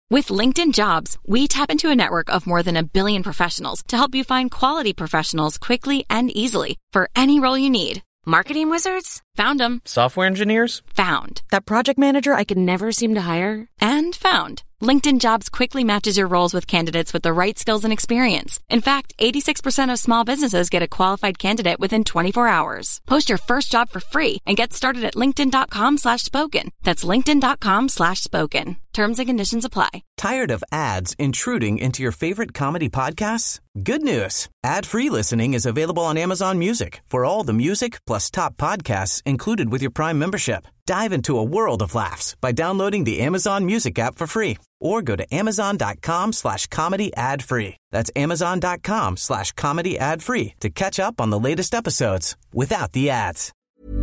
With LinkedIn Jobs, we tap into a network of more than 1 billion professionals to help you find quality professionals quickly and easily for any role you need. Marketing wizards? Found them. Software engineers? Found. That project manager I could never seem to hire? And found. LinkedIn Jobs quickly matches your roles with candidates with the right skills and experience. In fact, 86% of small businesses get a qualified candidate within 24 hours. Post your first job for free and get started at linkedin.com/spoken. That's linkedin.com/spoken. Terms and conditions apply. Tired of ads intruding into your favorite comedy podcasts? Good news. Ad-free listening is available on Amazon Music for all the music plus top podcasts included with your Prime membership. Dive into a world of laughs by downloading the Amazon Music app for free or go to amazon.com/comedy ad-free. That's amazon.com/comedy ad-free to catch up on the latest episodes without the ads.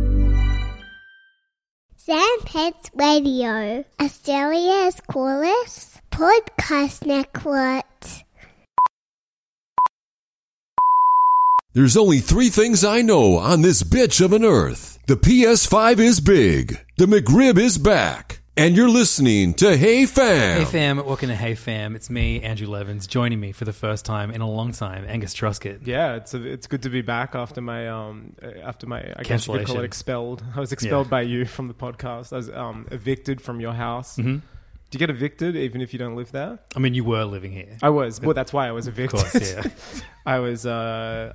Sandpets Radio, Australia's coolest podcast network. There's only 3 things I know on this bitch of an earth. The PS5 is big. The McRib is back. And you're listening to Hey Fam. Hey Fam, welcome to Hey Fam. It's me, Andrew Levins, joining me for the first time in a long time, Angus Truscott. Yeah, it's good to be back after my I guess you could call it expelled. I was expelled by you from the podcast. I was evicted from your house. Mm-hmm. Do you get evicted even if you don't live there? I mean, you were living here. I was. Well, that's why I was evicted. Of course, yeah. I was. I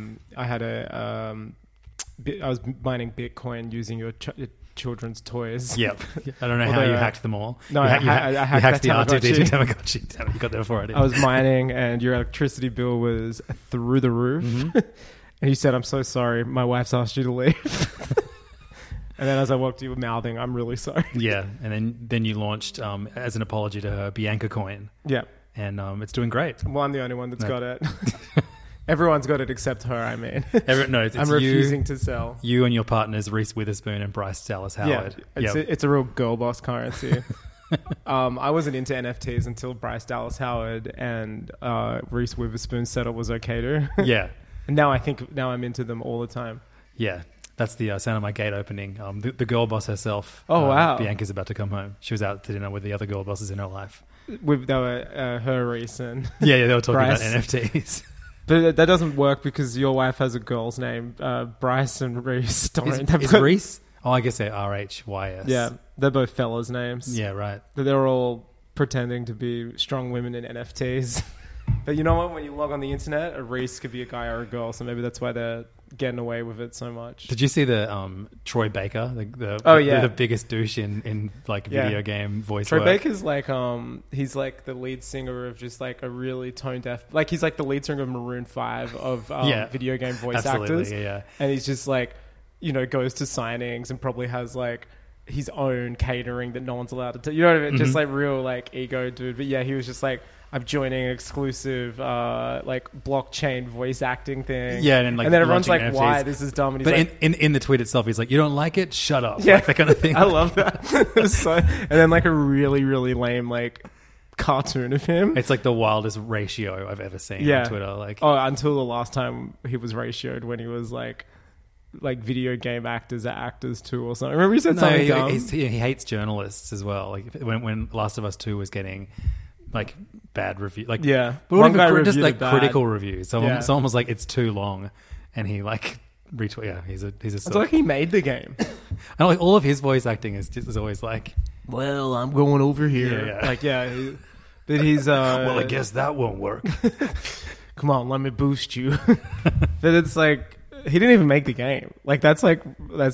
was mining Bitcoin using your children's toys. Yep. I don't know how you hacked them all. No, I hacked the R2D2 Tamagotchi. You got there before I did. I was mining, and your electricity bill was through the roof. Mm-hmm. And you said, "I'm so sorry. My wife's asked you to leave." And then as I walked, you were mouthing, "I'm really sorry." Yeah, and then you launched as an apology to her Bianca coin. Yeah, and it's doing great. Well, I'm the only one that's got it. Everyone's got it except her. I mean, it's refusing to sell. You and your partners Reese Witherspoon and Bryce Dallas Howard. Yeah, it's a real girl boss currency. I wasn't into NFTs until Bryce Dallas Howard and Reese Witherspoon said it was okay to. Yeah, and now I'm into them all the time. Yeah. That's the sound of my gate opening. The girl boss herself. Oh, wow. Bianca's about to come home. She was out to dinner with the other girl bosses in her life. They were her, Reese, and yeah, they were talking Bryce. about NFTs. But that doesn't work because your wife has a girl's name. Bryce and Reese don't. Is Reese? Oh, I guess they're RHYS. Yeah, they're both fellas' names. Yeah, right. They're all pretending to be strong women in NFTs. But you know what? When you log on the internet, a Reese could be a guy or a girl, so maybe that's why they're getting away with it so much. Did you see the Troy Baker? The biggest douche in like video game voice Troy work. Baker's like he's like the lead singer of just like a really tone deaf, like he's like the lead singer of Maroon 5 of video game voice actors. Yeah. And he's just like, goes to signings and probably has like his own catering that no one's allowed to you know what I mean? Mm-hmm. Just like real like ego dude. But yeah, he was just like, I'm joining an exclusive like blockchain voice acting thing. Yeah, and then everyone's like, NFTs. "Why? This is dumb." And he's but in the tweet itself, he's like, "You don't like it? Shut up!" Yeah, like that kind of thing. I love that. And then like a really really lame like cartoon of him. It's like the wildest ratio I've ever seen on Twitter. Like, until the last time he was ratioed when he was like video game actors are actors too or something. Remember he said something dumb? He hates journalists as well. Like when Last of Us 2 was getting like bad review, like but one guy just like critical reviews. Someone was like, it's too long, and he like retweet. Yeah, he's a. It's like he made the game, and like all of his voice acting is always like, well, I'm going over here. But he's well, I guess that won't work. Come on, let me boost you. But it's like he didn't even make the game. Like that's like Ben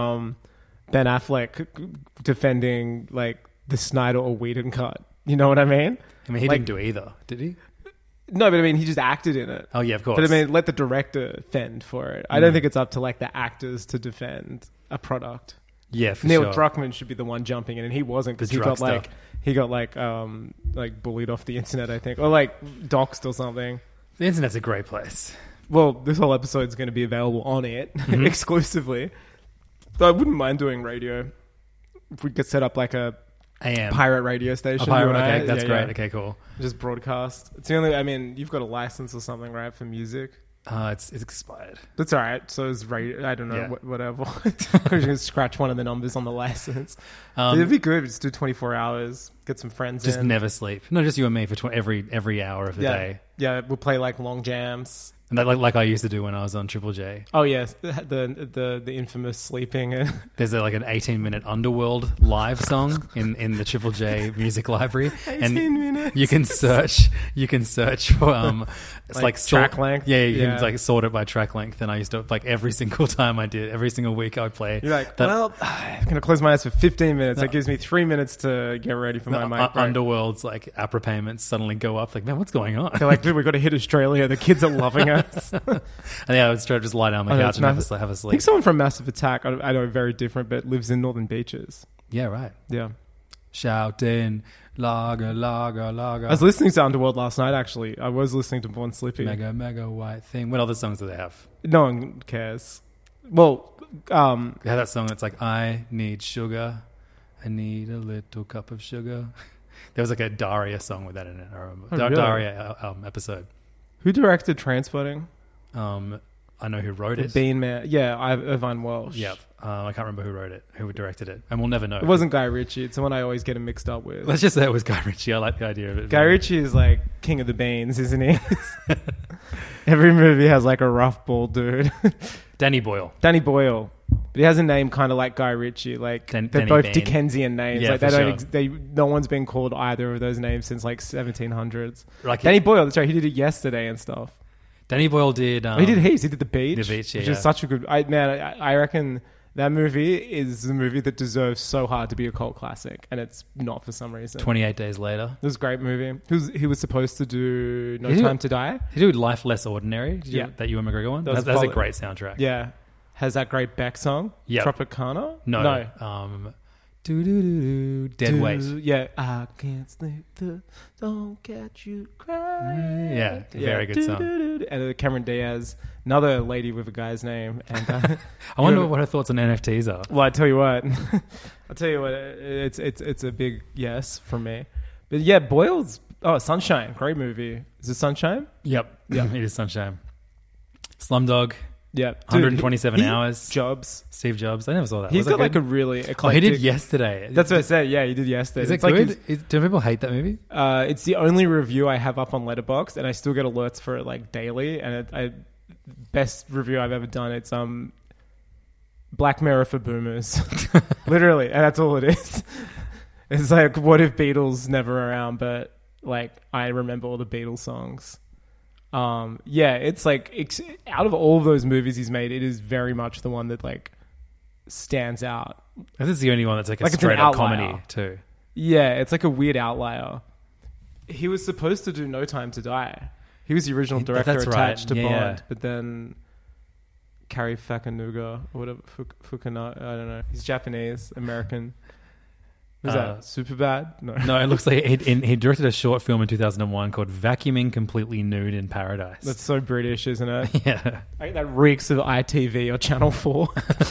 Affleck defending like the Snyder or Whedon cut. You know what I mean? I mean, he didn't do either, did he? No, but I mean, he just acted in it. Oh, yeah, of course. But I mean, let the director fend for it. I don't think it's up to like the actors to defend a product. Yeah, for Neil sure. Druckmann should be the one jumping in, and he wasn't because he got bullied off the internet, I think, or like doxed or something. The internet's a great place. Well, this whole episode is going to be available on it exclusively. Though I wouldn't mind doing radio if we could set up like a AM pirate radio station. Okay, that's great. Yeah. Okay, cool. Just broadcast. It's the only. I mean, you've got a license or something, right, for music? It's expired. That's all right. So it's rated. I don't know. Yeah. Whatever. I'm just gonna scratch one of the numbers on the license. It'd be good. Just do 24 hours. Get some friends. Just in. never sleep. Not just you and me for every hour of the day. Yeah, we'll play like long jams. And that, like I used to do when I was on Triple J. Oh yes, the infamous sleeping. There's like an 18-minute Underworld live song in the Triple J music library, 18 minutes. you can search for it's like track length. Yeah, you can like sort it by track length. And I used to like every single time I did, every single week I would play. You're like, I'm gonna close my eyes for 15 minutes. That gives me 3 minutes to get ready for my mic. Underworld's like APRA payments suddenly go up. Like, man, what's going on? They're like, dude, we've got to hit Australia. The kids are loving us. And yeah, I would just lie down on my couch and have a I sleep. think someone from Massive Attack, I know very different, but lives in Northern Beaches. Yeah, right. Yeah. Shouting, lager, lager, lager. I was listening to Underworld last night, actually. I was listening to Born Slippy. Mega, mega white thing. What other songs do they have? No one cares. Well, They have that song that's like, I need sugar. I need a little cup of sugar. There was like a Daria song with that in it, I remember. Really? Daria episode. Who directed Transpotting? I know who wrote it. Bean Man. Yeah, Irvine Welsh. Yep. I can't remember who wrote it, who directed it. And we'll never know. It wasn't Guy Ritchie. It's the one I always get him mixed up with. Let's just say it was Guy Ritchie. I like the idea of it. Guy Ritchie is like king of the beans, isn't he? Every movie has like a rough ball dude. Danny Boyle. Danny Boyle. But he has a name kind of like Guy Ritchie. Like they're Danny both Bean. Dickensian names. Yeah, like they for don't. sure. No one's been called either of those names since like 1700s. Like Danny Boyle. That's right. He did it yesterday and stuff. Danny Boyle did. He did heaps. He did The Beach. The Beach, which yeah. is such a good. I reckon that movie is the movie that deserves so hard to be a cult classic, and it's not for some reason. 28 Days Later. It was a great movie. He was supposed to do No He did- Time to Die. He did Life Less Ordinary. Yeah. That Ewan McGregor one. That was That's a probably- great soundtrack. Yeah. Has that great Beck song? Yep. Tropicana? No. Dead Weight. Yeah. I can't sleep. Don't catch you crying. Yeah, very good song. And Cameron Diaz, another lady with a guy's name. And I wonder what her thoughts on NFTs are. well, I tell you what, it's a big yes from me. But yeah, Boyle's Sunshine, great movie. Is it Sunshine? Yep. It is Sunshine. Slumdog. Yeah, 127 hours. Jobs. Steve Jobs. I never saw that. He's Was got that like a good? really Oh, he eclectic. did Yesterday. That's what I said. Yeah, he did yesterday. Is it It's like good? Do people hate that movie? It's the only review I have up on Letterboxd, and I still get alerts for it like daily. And best review I've ever done. It's Black Mirror for boomers, literally, and that's all it is. It's like, what if Beatles never around, but like I remember all the Beatles songs. Yeah, it's like out of all of those movies he's made, it is very much the one that like stands out. This is the only one that's like a Like it's an straight up outlier. comedy too. Yeah, it's like a weird outlier. He was supposed to do No Time to Die. He was the original director That's right. attached to Yeah, Bond, yeah. but then Cary Fukunaga or whatever, Fukunaga, I don't know. He's Japanese, American. Was that Superbad? No. No, it looks like he directed a short film in 2001 called Vacuuming Completely Nude in Paradise. That's so British, isn't it? Yeah. That reeks of ITV or Channel 4.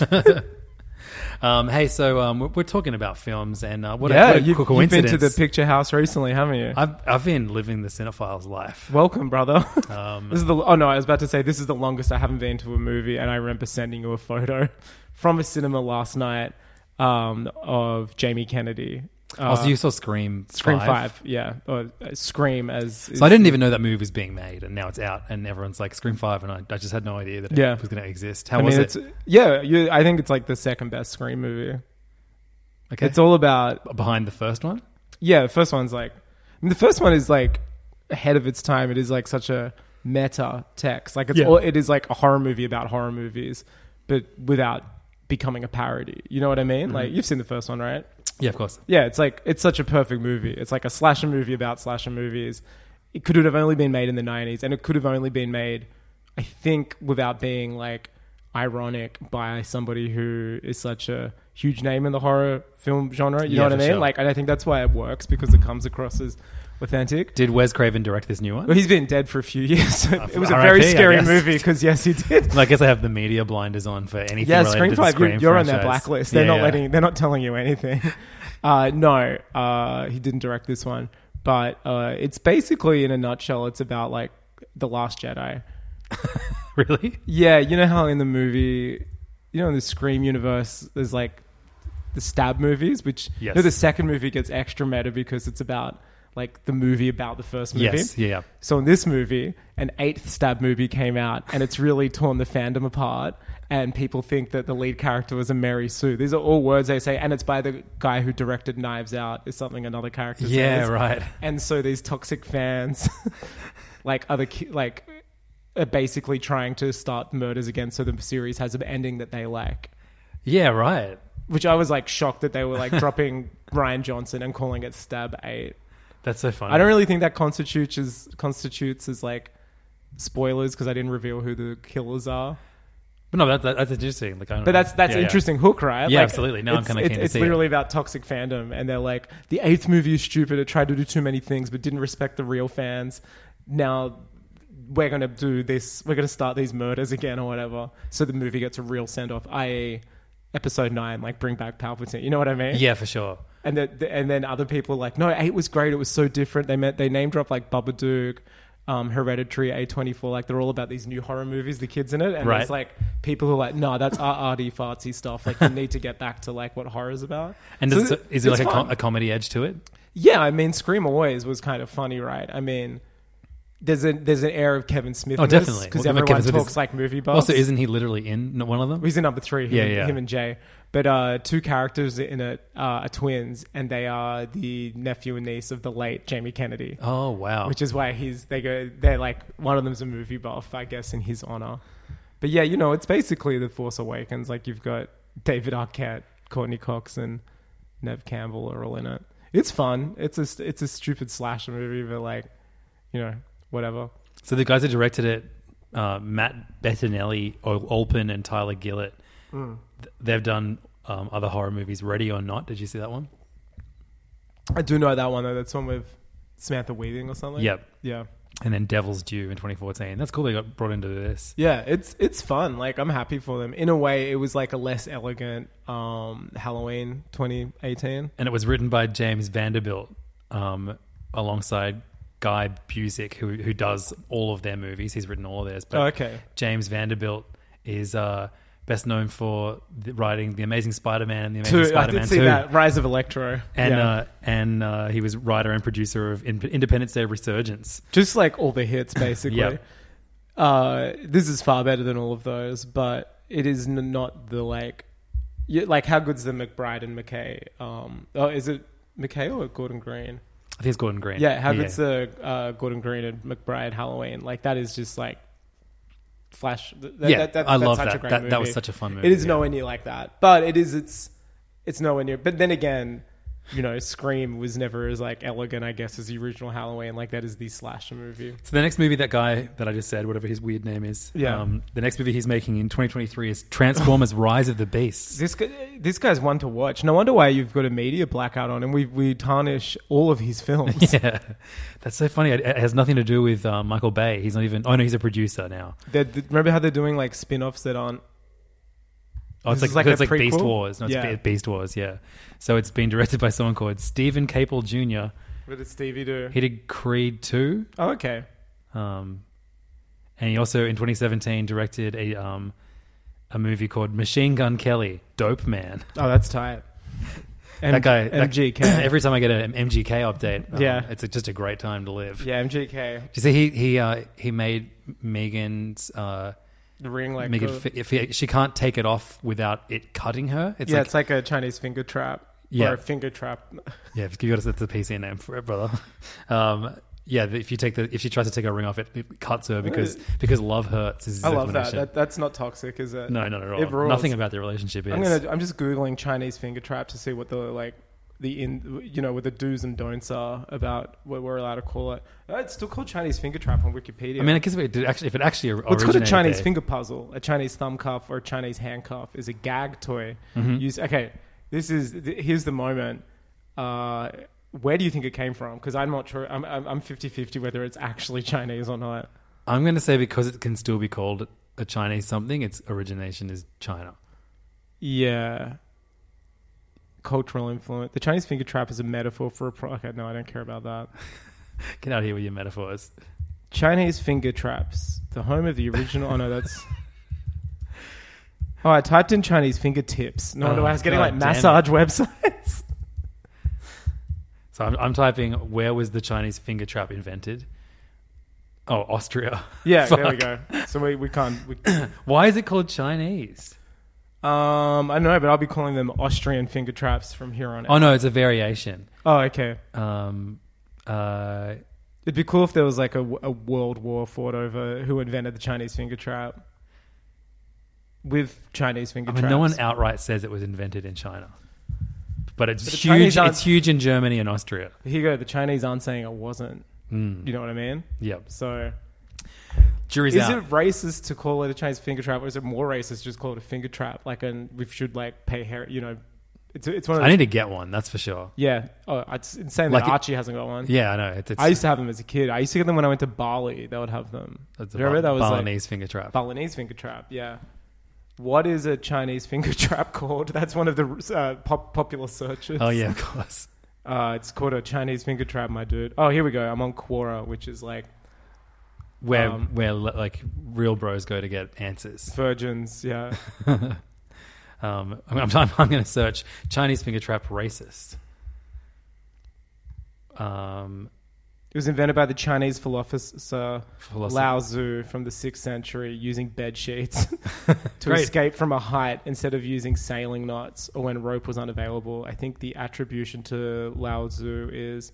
Hey, so we're talking about films, and what Yeah, a you've cool been coincidence. to the Picture House recently, haven't you? I've been living the cinephile's life. Welcome, brother. This is I was about to say this is the longest I haven't been to a movie, and I remember sending you a photo from a cinema last night of Jamie Kennedy. So you saw Scream 5, yeah, or Scream as. So I didn't even know that movie was being made, and now it's out, and everyone's like Scream 5, and I just had no idea that it was going to exist. How was it? I think it's like the second best Scream movie. Okay, It's all about behind the first one. Yeah, the first one's like... the first one is like ahead of its time. It is like such a meta text. Like it is like a horror movie about horror movies, but without becoming a parody. You know what I mean? Mm-hmm. Like, you've seen the first one, right? Yeah, of course. Yeah, it's such a perfect movie. It's like a slasher movie about slasher movies. It could have only been made in the 90s, and it could have only been made, I think, without being like ironic by somebody who is such a huge name in the horror film genre. You know what I for mean? sure. Like, and I think that's why it works, because it comes across as authentic. Did Wes Craven direct this new one? Well, he's been dead for a few years. So it was a RIP, very I scary guess. movie because, yes, he did. Well, I guess I have the media blinders on for anything Yeah, related Scream to the 5, Scream you're on their franchise. blacklist. Yeah, They're not telling you anything. No, he didn't direct this one. But it's basically, in a nutshell, it's about like The Last Jedi. Really? Yeah, you know how in the movie, in the Scream universe, there's like the stab movies, which Yes. the second movie gets extra meta because it's about like the movie about the first movie. Yes, yeah. So in this movie, an 8th stab movie came out, and it's really torn the fandom apart. And people think that the lead character was a Mary Sue. These are all words they say, and it's by the guy who directed Knives Out. Is something another character says. Yeah, right. And so these toxic fans, are basically trying to start murders again, so the series has an ending that they like. Yeah, right. Which I was like shocked that they were like dropping Ryan Johnson and calling it Stab 8. That's so funny. I don't really think that constitutes as like spoilers because I didn't reveal who the killers are. But no, that's interesting. Like, I don't But know. that's an interesting hook, right? Yeah, Like, absolutely. Now I'm kinda keen to It's see it. literally about toxic fandom, and they're like, the 8th movie is stupid. It tried to do too many things, but didn't respect the real fans. Now we're going to do this. We're going to start these murders again or whatever. So the movie gets a real send off, i.e., Episode 9, like bring back Palpatine. You know what I mean? Yeah, for sure. And then other people are like, no, 8 was great. It was so different. They name drop like Babadook, Hereditary, A24. Like they're all about these new horror movies, the kids in it. And Right. there's like people who are like, no, that's arty fartsy stuff. Like you need to get back to like what horror's about. And So is there it's like fun. a comedy edge to it? Yeah, I mean, Scream always was kind of funny, right? I mean, there's an air of Kevin Smith. Oh, definitely. Because Well, everyone Kevin Smith talks is- like movie buffs. Also, isn't he literally in one of them? He's in number 3. Yeah. Him and Jay. But 2 characters in it are twins, and they are the nephew and niece of the late Jamie Kennedy. Oh, wow. Which is why they're like, one of them's a movie buff, I guess, in his honor. But yeah, it's basically The Force Awakens. Like you've got David Arquette, Courtney Cox, and Neve Campbell are all in it. It's fun. It's a stupid slasher movie, but like, whatever. So the guys that directed it, Matt Bettinelli, Olpen, and Tyler Gillett, they've done other horror movies. Ready or Not? Did you see that one? I do know that one though. That's one with Samantha Weaving or something. Yep. Yeah. And then Devil's Due in 2014. That's cool they got brought into this. Yeah, it's fun. Like I'm happy for them. In a way, it was like a less elegant Halloween 2018. And it was written by James Vanderbilt alongside Guy Busick, who does all of their movies. He's written all of theirs. But Oh, okay. James Vanderbilt is best known for writing The Amazing Spider-Man and The Amazing I Spider-Man did see 2. that. Rise of Electro. And Yeah. he was writer and producer of Independence Day Resurgence. Just like all the hits, basically. Yep. This is far better than all of those, but it is not the like how good's the McBride and McKay? Is it McKay or Gordon Green? I think it's Gordon Green. Yeah, how good's the Gordon Green and McBride Halloween? Like that is just like Flash. I love such that. A great That movie. was such a fun movie. It is yeah. nowhere near like that, but it's nowhere near. But then again, Scream was never as like elegant, I guess, as the original Halloween. Like that is the slasher movie. So the next movie, that guy that I just said, whatever his weird name is, Yeah. the next movie he's making in 2023 is Transformers: Rise of the Beasts. This guy's one to watch. No wonder why you've got a media blackout on him. We tarnish all of his films. Yeah, that's so funny. It has nothing to do with Michael Bay. He's not even. Oh no, he's a producer now. Remember how they're doing like spin-offs that aren't. Oh, it's This like is like a Beast prequel? Wars. No, it's Yeah. Beast Wars. Yeah. So it's been directed by someone called Stephen Capel Jr. What did Stevie do? He did Creed 2. Oh, okay. And he also in 2017 directed a movie called Machine Gun Kelly, Dope Man. Oh, that's tight. That guy, MGK. Every time I get an MGK update, Yeah. it's just a great time to live. Yeah, MGK. Do you see he made Megan's The ring, like Megan. If she can't take it off without it cutting her. it's like a Chinese finger trap. Yeah. Or a finger trap. Yeah, you got to set the PC name for it, brother. Yeah, if she tries to take her ring off, it cuts her because love hurts. Is his I love explanation. that. That's not toxic, is it? No, not at It all. rules. Nothing about their relationship is. I'm just googling Chinese finger trap to see what what the do's and don'ts are about what we're allowed to call it. It's still called Chinese finger trap on Wikipedia. I mean, I guess if it actually what's called a originated Chinese there- finger puzzle, a Chinese thumb cuff, or a Chinese handcuff is a gag toy. Mm-hmm. Okay, here's the moment. Where do you think it came from? Because I'm not sure. I'm 50-50 whether it's actually Chinese or not. I'm going to say because it can still be called a Chinese something, its origination is China. Yeah. Cultural influence. The Chinese finger trap is a metaphor for a okay, no, I don't care about that. Get out of here with your metaphors. Chinese finger traps. The home of the original... Oh, no, that's... Oh, I typed in Chinese fingertips. No wonder I was getting like massage websites. So I'm typing, where was the Chinese finger trap invented? Oh, Austria. Yeah, Fuck. there we go. So we can't... Why is it called Chinese? I don't know, but I'll be calling them Austrian finger traps from here on out. Oh, no, it's a variation. Oh, okay. It'd be cool if there was like a world war fought over who invented the Chinese finger trap. With Chinese finger traps. No one outright says it was invented in China. But it's the huge. Chinese aren't- It's huge in Germany and Austria. Here you go. The Chinese aren't saying it wasn't. You know what I mean? Yep. So... Jury's Is out. it racist to call it a Chinese finger trap, or is it more racist to just call it a finger trap? Like, and we should like pay hair. You know, it's one of. I need to get one. That's for sure. Yeah. Oh, it's insane Like that it- Archie hasn't got one. Yeah, I know. It's I used to have them as a kid. I used to get them when I went to Bali. They would have them. It's Do you remember that was Balinese finger trap. Balinese finger trap? Yeah. What is a Chinese finger trap called? That's one of the popular searches. Oh yeah, of course. It's called a Chinese finger trap, my dude. Oh, here we go. I'm on Quora, which is like Where like real bros go to get answers. virgins. Yeah. I'm going to search Chinese finger trap racist. It was invented by the Chinese philosopher Philosopher. Lao Tzu from the 6th century using bed sheets to Great. escape from a height instead of using sailing knots or when rope was unavailable. I think the attribution to Lao Tzu is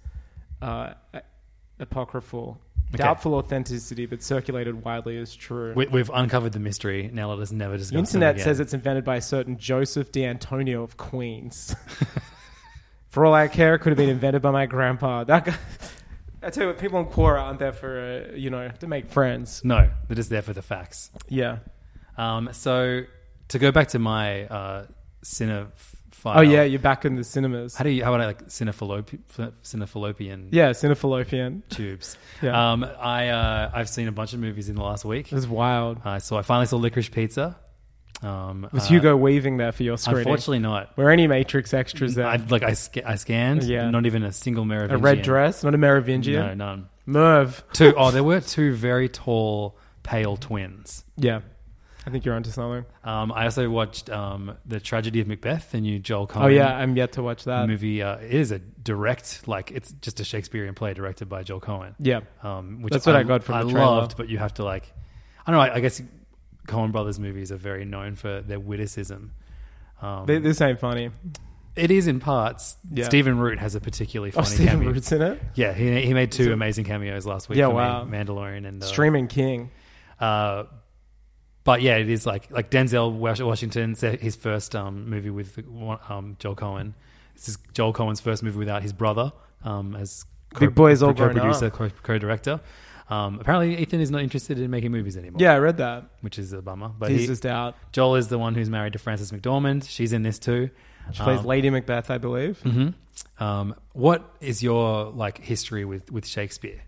apocryphal. Okay. Doubtful authenticity, but circulated widely as true. We've uncovered the mystery. Now let us never discuss The it internet again. says it's invented by a certain Joseph D'Antonio of Queens. For all I care, it could have been invented by my grandpa. That guy... I tell you what, people in Quora aren't there for, to make friends. No, they're just there for the facts. Yeah. So to go back to my cinephile. Oh, yeah, you're back in the cinemas. How about I like cinephalopian Yeah, cinephilopian. tubes? Yeah. I've seen a bunch of movies in the last week. It was wild. So I finally saw Licorice Pizza. Was Hugo Weaving there for your screening? Unfortunately not. Were any Matrix extras there? I scanned. Yeah. Not even a single Merovingian. A red dress? Not a Merovingian? No, none. Merv. There were two very tall, pale twins. Yeah. I think you're onto something. I also watched The Tragedy of Macbeth, the new Joel Coen Oh, yeah, I'm yet to watch that. movie. It is a direct, it's just a Shakespearean play directed by Joel Coen. Yeah. Which That's what I got from the trailer. loved, but you have to I don't know, I guess Coen Brothers movies are very known for their witticism. This ain't funny. It is in parts. Yeah. Stephen Root has a particularly funny Stephen cameo. Root's in it? Yeah, he made two amazing cameos last week Yeah, for wow. me, Mandalorian and... Streaming King. But yeah, it is like Denzel Washington, his first movie with Joel Coen. This is Joel Coen's first movie without his brother as Big boy's all grown co-producer, up. co-director. Apparently, Ethan is not interested in making movies anymore. Yeah, I read that. Which is a bummer. But He's just out. Joel is the one who's married to Frances McDormand. She's in this too. She plays Lady Macbeth, I believe. Mm-hmm. What is your history with Shakespeare?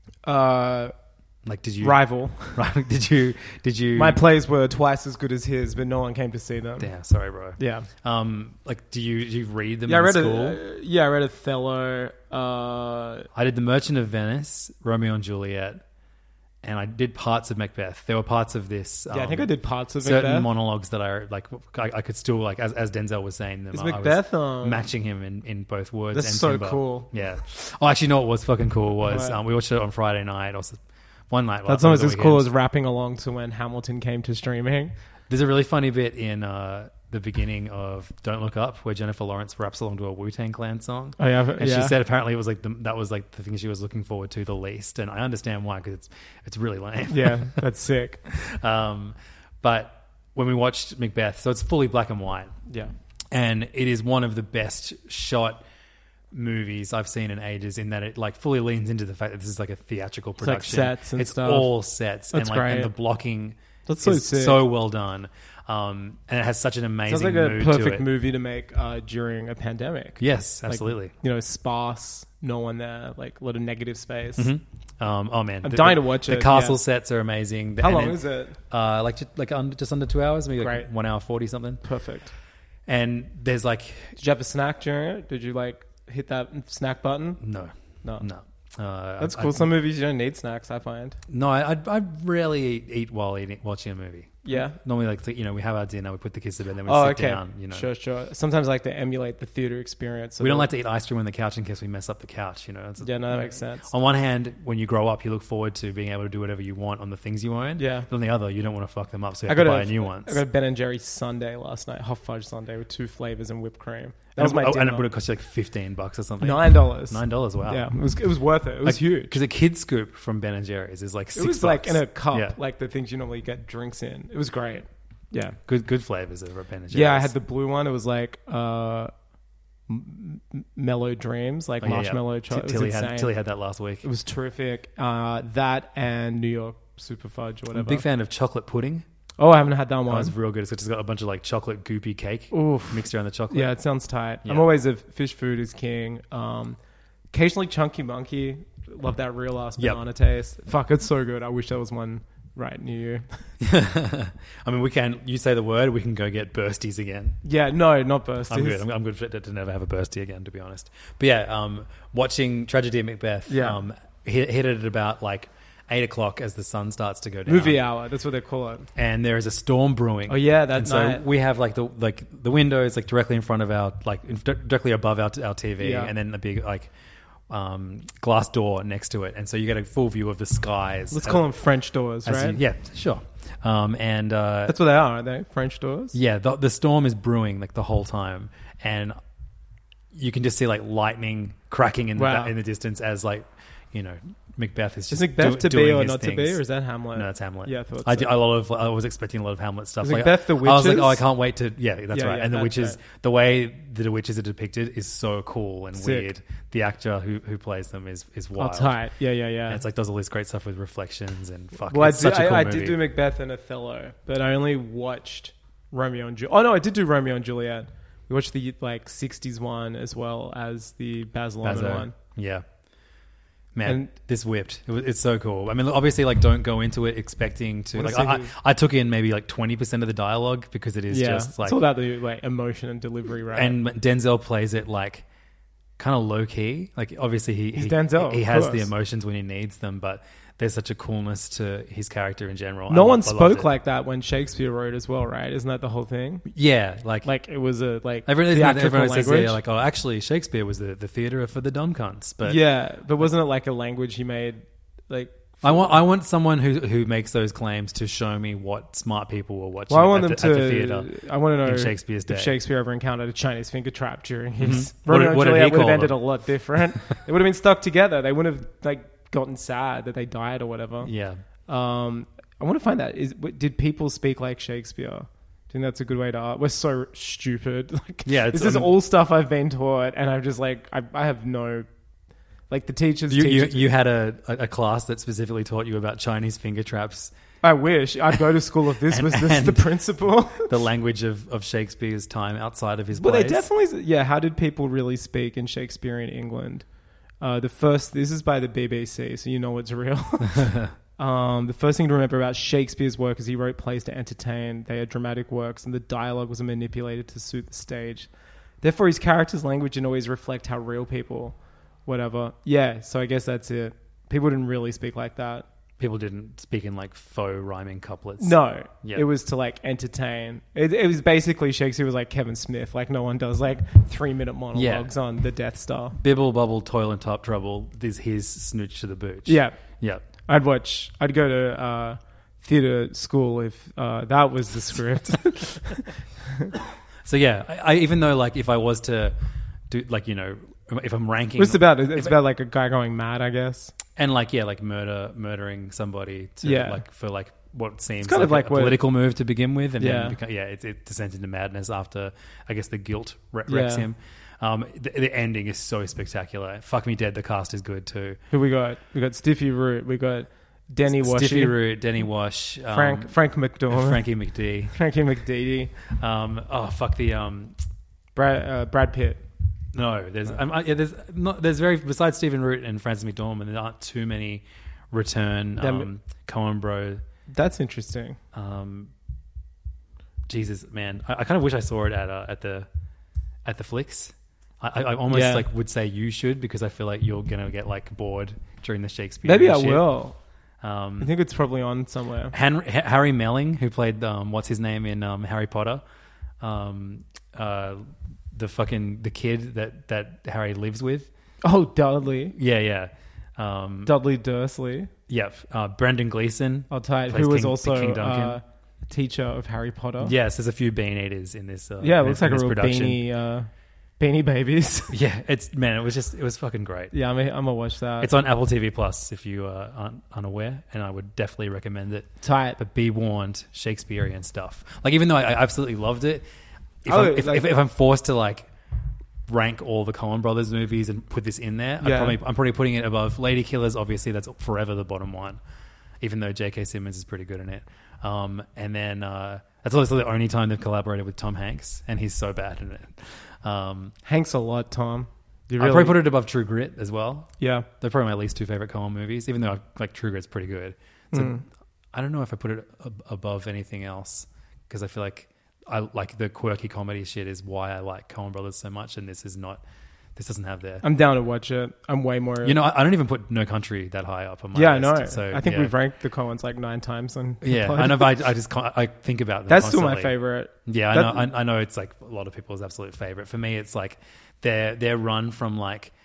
Did you Rival. Right? Did you? My plays were twice as good as his, but no one came to see them. Damn, sorry, bro. Yeah. Do you read them Yeah, I in read school? I read Othello. I did The Merchant of Venice, Romeo and Juliet, and I did parts of Macbeth. There were parts of this. I think I did parts of certain Macbeth. monologues that I could still as Denzel was saying them. Is I Macbeth, was matching him in both words. That's and so timbre. cool. Yeah. Oh, actually, no. What was fucking cool was Right. we watched it on Friday night. Also, one night. That's almost as cool as rapping along to when Hamilton came to streaming. There's a really funny bit in the beginning of Don't Look Up where Jennifer Lawrence raps along to a Wu-Tang Clan song. Oh, yeah. And she said apparently it was that was the thing she was looking forward to the least. And I understand why, because it's really lame. Yeah, that's sick. But when we watched Macbeth, so it's fully black and white. Yeah. And it is one of the best shot movies I've seen in ages, in that it fully leans into the fact that this is a theatrical production. sets and it's stuff. all sets. That's and great. and the blocking That's so is sick. so well done. And it has such an amazing Sounds like a mood to perfect it. movie to make during a pandemic. Yes, absolutely. Sparse, no one there, a lot of negative space. Oh man, I'm dying to watch it, The castle yeah. sets are amazing. How long is it? Just under 2 hours, maybe Great. 1 hour 40 something. Perfect. And there's Did you have a snack during it? Did you hit that snack button? no. No. That's cool. Some movies you don't need snacks, I find. No, I rarely eat while watching a movie. Yeah. Normally, like, we have our dinner, we put the kids to bed, then we sit down. Sure. Sometimes I like to emulate the theater experience. We don't like to eat ice cream on the couch in case we mess up the couch. Yeah, no, that makes sense. On one hand, when you grow up, you look forward to being able to do whatever you want on the things you own. Yeah. But on the other, you don't want to fuck them up, so you have to buy a new one. I got a Ben & Jerry's sundae last night, hot fudge sundae with 2 flavors and whipped cream. That was my dinner. And it would have cost you like $15 or something. $9. $9, wow. Yeah, it was worth it. It was huge. Because a kid scoop from Ben & Jerry's is like $6. It was like in a cup, like the things you normally get drinks in. It was great. Yeah. Good flavors of Ben & Jerry's. Yeah, I had the blue one. It was like Mellow Dreams, like marshmallow chocolate. Tilly had that last week. It was terrific. That and New York Super Fudge or whatever. I'm a big fan of chocolate pudding. Oh, I haven't had that one. It's real good. It's just got a bunch of like chocolate goopy cake mixed around the chocolate. Yeah, it sounds tight. Yeah. I'm always a fish food is king. Occasionally Chunky Monkey. Love that real ass banana taste. Fuck, it's so good. I wish there was one right near you. I mean, you say the word, we can go get Bursties again. Yeah, no, not Bursties. I'm good. I'm good to never have a Burstie again, to be honest. But yeah, watching Tragedy of Macbeth, hit it at about like 8 o'clock as the sun starts to go down. Movie hour, that's what they call it. And there is a storm brewing. Oh yeah, that's night. So we have like the windows like directly in front of directly above our TV, and then the big like glass door next to it, and so you get a full view of the skies. Let's call them French doors, right? Yeah, sure. And that's what they are, aren't they? French doors. Yeah, the storm is brewing like the whole time, and you can just see like lightning cracking in the distance as like Macbeth is just Macbeth to be or not things. To be, or is that Hamlet? No, it's Hamlet. Yeah, I thought so. I was expecting a lot of Hamlet stuff. Is Macbeth the witches? I was like, I can't wait to. Yeah, that's right. Yeah, and the witches, right. the way the witches are depicted is so cool and Sick. weird. The actor who plays them is wild. Oh, tight. Yeah. And it's like does all this great stuff with reflections and fuck. Well, it's such a cool I movie. did do Macbeth and Othello, but I only watched Romeo and Juliet. Oh no, I did do Romeo and Juliet. We watched the like 60s one as well as the Baz Luhrmann one. Yeah. Man, this whipped. It's so cool. I mean, obviously, like, don't go into it expecting to. Like, I took in maybe like 20% of the dialogue because it is just like it's all about the like emotion and delivery, right? And Denzel plays it like kind of low key. Like, obviously, he's Denzel. He has the emotions when he needs them, but there's such a coolness to his character in general. No one spoke like that when Shakespeare wrote as well, right? Isn't that the whole thing? Yeah, like it was a like everyone language. Says, like, oh, actually, Shakespeare was the theater for the dumb cunts. But but wasn't it like a language he made? Like, I want someone who makes those claims to show me what smart people were watching. Well, I want at them the theater. I want to know in Shakespeare's day. If Shakespeare ever encountered a Chinese finger trap during his Romeo and what Juliet did he would have call ended them? a lot different. They would have been stuck together. They wouldn't have like gotten sad that they died or whatever. Yeah. I want to find that. Did people speak like Shakespeare? Do you think that's a good way to... We're so stupid. Like, this is all stuff I've been taught, and I'm just like... I have no... Like, the teachers... You had a class that specifically taught you about Chinese finger traps. I wish. I'd go to school if this was the principle. The language of Shakespeare's time outside of his plays. Well, they definitely... Yeah, how did people really speak in Shakespearean England? This is by the BBC, so you know it's real. The first thing to remember about Shakespeare's work is he wrote plays to entertain. They are dramatic works, and the dialogue was manipulated to suit the stage. Therefore, his character's language didn't always reflect how real people, whatever. Yeah, so I guess that's it. People didn't really speak like that. People didn't speak in like faux rhyming couplets. No, It was to like entertain. It was basically Shakespeare was like Kevin Smith. Like no one does like 3-minute monologues on the Death Star. Bibble, bubble, toil and top trouble. There's his snooch to the booch. Yeah. I'd go to theatre school if that was the script. So yeah, I even though like if I was to do like if I'm ranking, what's it about? It's about like a guy going mad, I guess. And like murdering somebody for what seems kind of like a political move to begin with, and then it descends into madness after I guess the guilt wrecks him. The ending is so spectacular. Fuck me dead. The cast is good too. Who we got? We got Stiffy Root. We got Denny Wash. Stiffy Root, Denny Wash, Frank McDormand, Frankie McD, Frankie McDeedy. Brad Pitt. No, there's besides Stephen Root and Francis McDormand, there aren't too many return Coen bro. That's interesting. Jesus, man, I kind of wish I saw it at the flicks. I almost Yeah. like would say you should, because I feel like you're gonna get like bored during the Shakespeare. Maybe I shit. will. I think it's probably on somewhere. Harry Melling, who played what's his name in Harry Potter, the kid that Harry lives with. Oh, Dudley. Yeah. Dudley Dursley. Yeah, Brendan Gleeson. Oh, tight. plays Who was King- also King Duncan. a teacher of Harry Potter. Yes, there's a few bean eaters in this. Yeah, it in looks this- like in a this real production. Beanie Babies. Yeah, it was fucking great. Yeah, I'm gonna watch that. It's on Apple TV Plus if you aren't unaware, and I would definitely recommend it. tight. But be warned, Shakespearean stuff. Like, even though I absolutely loved it, if I'm forced to like rank all the Coen Brothers movies and put this in there, Yeah. I'm probably putting it above Lady Killers. Obviously, that's forever the bottom one, even though J.K. Simmons is pretty good in it. And then that's also the only time they've collaborated with Tom Hanks, and he's so bad in it. Hanks a lot, Tom. You I'd probably put it above True Grit as well. Yeah. They're probably my least two favorite Coen movies, even though like True Grit's pretty good. So I don't know if I put it above anything else, because I feel like I like the quirky comedy shit is why I like Coen Brothers so much, and this doesn't have their. I'm down to watch it. I'm way more. You know, I don't even put No Country that high up on my Yeah, list. I know. So, I think yeah. we've ranked the Coens like 9 times on. Yeah, pod. I know. But I just can't, I think about them. That's still my constantly. favorite. Yeah, That- I know it's like a lot of people's absolute favorite. For me, it's like their run from like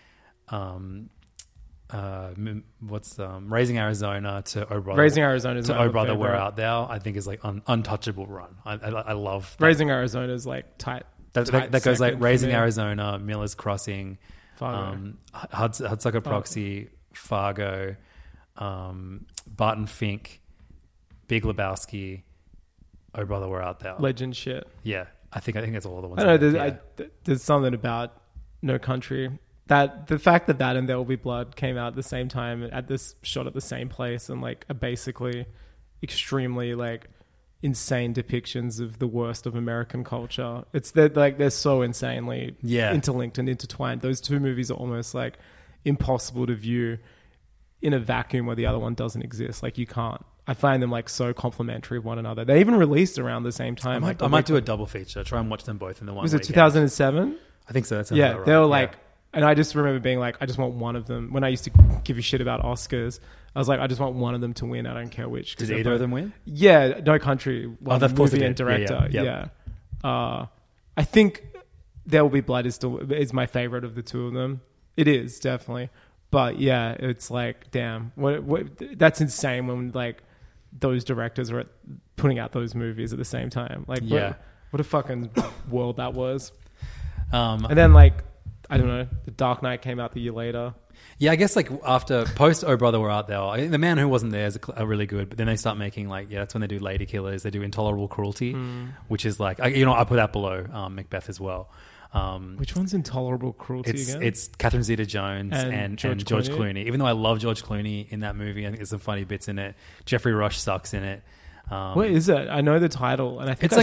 Raising Arizona to Oh Brother. Raising Arizona is to my Oh other Brother, We're favorite. Out There. I think is like untouchable run. I love that. Raising Arizona is like tight. That tight goes like second for Raising me. Arizona, Miller's Crossing, Fargo. Hudsucker Proxy, Fargo, Barton Fink, Big Lebowski, Oh Brother, We're Out There. Legend shit. Yeah, I think that's all the ones. I don't know. Yeah. There's something about No Country that the fact that and There Will Be Blood came out at the same time at this shot at the same place and like are basically extremely like insane depictions of the worst of American culture. They're so insanely interlinked and intertwined. Those two movies are almost like impossible to view in a vacuum where the other one doesn't exist. Like you can't. I find them like so complementary of one another. They even released around the same time. I might do a double feature. Try and watch them both in the one. Was it weekend. 2007? I think so. That sounds Yeah, about right. they were Yeah. like, and I just remember being like, I just want one of them. When I used to give you shit about Oscars, I was like, I just want one of them to win. I don't care which. 'Cause Did they're either of both- them win? Yeah, No Country. One of course movie they and did. director. Yeah. I think There Will Be Blood is my favorite of the two of them. It is definitely, but yeah, it's like, damn, what that's insane when like those directors are putting out those movies at the same time. Like, what a fucking world that was. And then like, I don't know, The Dark Knight came out the year later. Yeah, I guess like after post Oh Brother, We're Out There. I think The Man Who Wasn't There is a really good, but then they start making like that's when they do Lady Killers. They do Intolerable Cruelty, which is like I put that below Macbeth as well. Which one's Intolerable Cruelty again? It's Catherine Zeta-Jones and George Clooney? Clooney. Even though I love George Clooney in that movie, I think there's some funny bits in it. Jeffrey Rush sucks in it. What is it? I know the title, and I think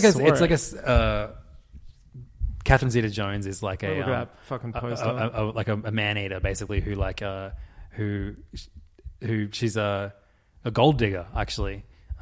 Catherine Zeta-Jones is like look at that fucking poster. like a man eater basically who she's a gold digger actually.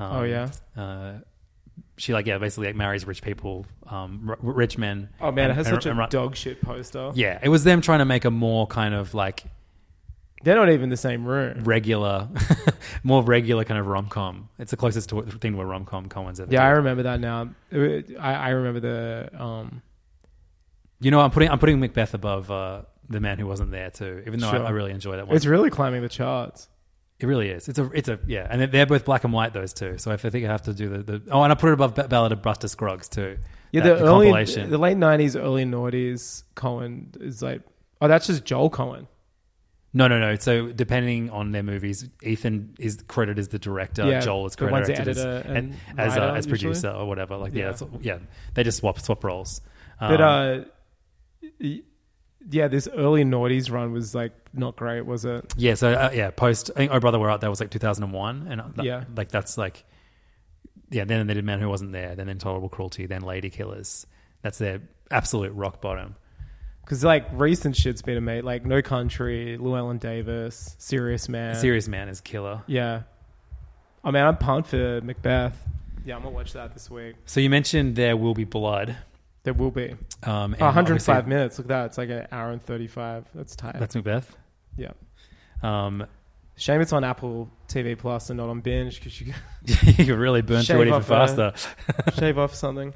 She basically like marries rich people, rich men. Oh man, it has and- such a and- dog shit poster. Yeah, it was them trying to make a more kind of like They're not even in the same room. regular, more regular kind of rom-com. It's the closest thing to a rom-com Coen's ever. Yeah, I did. remember that now. I remember the. You know, I'm putting Macbeth above The Man Who Wasn't There too, even though Sure. I really enjoy that one. It's really climbing the charts. It really is. It's a yeah, and they're both black and white those two. So if I think I have to do the and I put it above Ballad of Buster Scruggs too. Yeah, the compilation. the late 90s, early noughties Coen is like, oh, that's just Joel Coen. No. So depending on their movies, Ethan is credited as the director, Yeah, Joel is the one's the credited editor and as writer, producer usually. or whatever. Like Yeah. they just swap roles. But yeah, this early noughties run was like not great, was it? Yeah, so post I think Oh Brother, We're Out There was like 2001, and that's like then they did Man Who Wasn't There, then Intolerable Cruelty, then Lady Killers. That's their absolute rock bottom. Because like recent shit's been made, like No Country, Llewellyn Davis, Serious Man. Serious Man is killer. Yeah. I mean, I'm pumped for Macbeth. Yeah, I'm gonna watch that this week. So you mentioned There Will Be Blood. There will be. And 105 obviously- minutes. Look at that. It's like an hour and 35. That's tight. That's Macbeth. Yeah. Um, Shame it's on Apple TV Plus and not on Binge because you you could really burn through it even off faster. shave off something.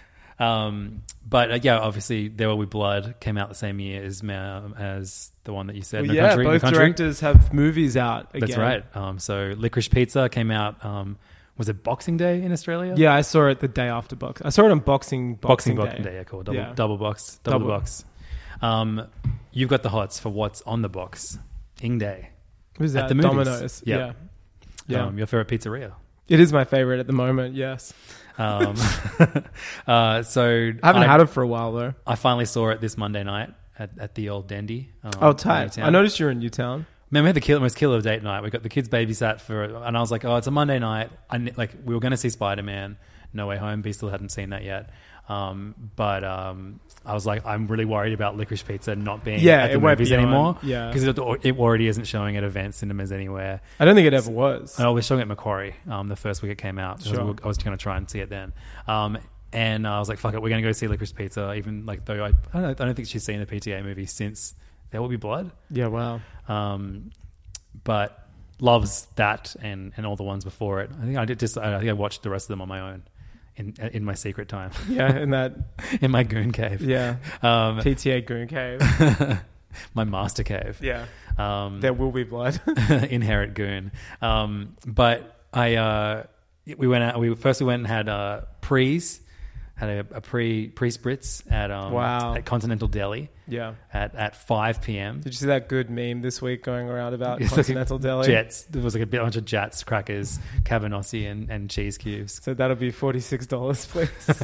But yeah, obviously, There Will Be Blood came out the same year as the one that you said. Well, No yeah, Country, No both Country. directors have movies out again. That's right. So Licorice Pizza came out. Was it Boxing Day in Australia? Yeah, I saw it the day after Boxing. I saw it on Boxing Boxing Day. Day. Yeah, cool. Double Yeah. box. Double. Box. You've got the hots for what's on the box. Ing Day. Who's At that? the movies. Domino's. Yeah. Yeah. Your favorite pizzeria. It is my favorite at the moment, yes. So I haven't had it for a while, though. I finally saw it this Monday night at the old Dendy. Oh, tight. Newtown. I noticed you're in Newtown. Man, we had the most killer date night. We got the kids babysat and I was like, oh, it's a Monday night. We were going to see Spider-Man, No Way Home. B still hadn't seen that yet. But I was like, I'm really worried about Licorice Pizza not being at the it went movies beyond. anymore. Yeah. Because it already isn't showing at events, cinemas anywhere. I don't think it ever was. And I was showing it at Macquarie the first week it came out. Sure. I was going to try and see it then. And I was like, fuck it, we're going to go see Licorice Pizza, even though I don't think she's seen a PTA movie since There Will Be Blood. Yeah, wow. But loves that and all the ones before it. I think I watched the rest of them on my own in my secret time. Yeah, in that. In my goon cave. Yeah. PTA Goon Cave. My master cave. Yeah. There will be blood. Inherit goon. But we went out. We went and had pre's. Had a pre-spritz at Continental Deli. Yeah. At 5 p.m. Did you see that good meme this week going around about It's Continental Deli? Jets. There was like a bunch of Jats, crackers, cabanossi, and cheese cubes. So that'll be $46, please.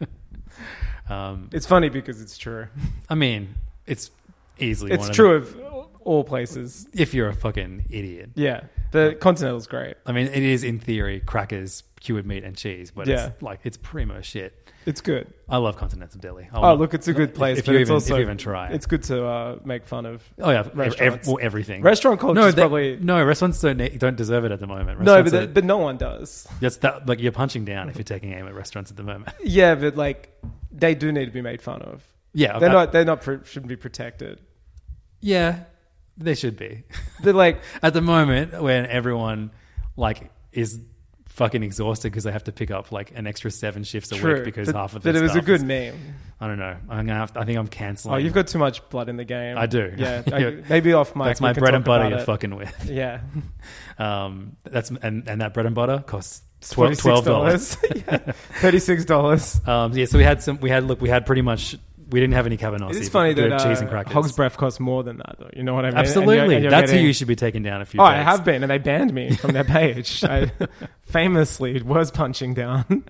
It's funny because it's true. I mean, it's easily It's one true of of all places. if you're a fucking idiot. Yeah. The Continental's great. I mean, it is in theory crackers, cured meat, and cheese, but it's primo shit. It's good. I love Continental Deli. Look, it's a good place. If but you it's even, also, if you even try, it's good to make fun of. Oh yeah, restaurants. everything. Restaurant culture is probably restaurants don't deserve it at the moment. no, Restaurants but no one does. that's that like you're punching down if you're taking aim at restaurants at the moment. Yeah, but like they do need to be made fun of. Yeah, they're not shouldn't be protected. Yeah, they should be. They're like At the moment when everyone like is fucking exhausted because they have to pick up like an extra 7 shifts a week because half of the it was a staff good is- name. I don't know. I think I'm canceling. Oh, you've got too much blood in the game. I do. Yeah, Yeah. maybe off mic. That's we my can bread and talk butter about you're it. fucking with. Yeah, That's and that bread and butter costs $12. Yeah, $36. Yeah, so we had pretty much. We didn't have any cabanossi. It is but funny we had that cheese and crackers. Hog's breath costs more than that, though. You know what I mean? Absolutely, And you're that's who getting- you should be taking down a few. Oh, days. I have been, and they banned me from their page. I famously was punching down.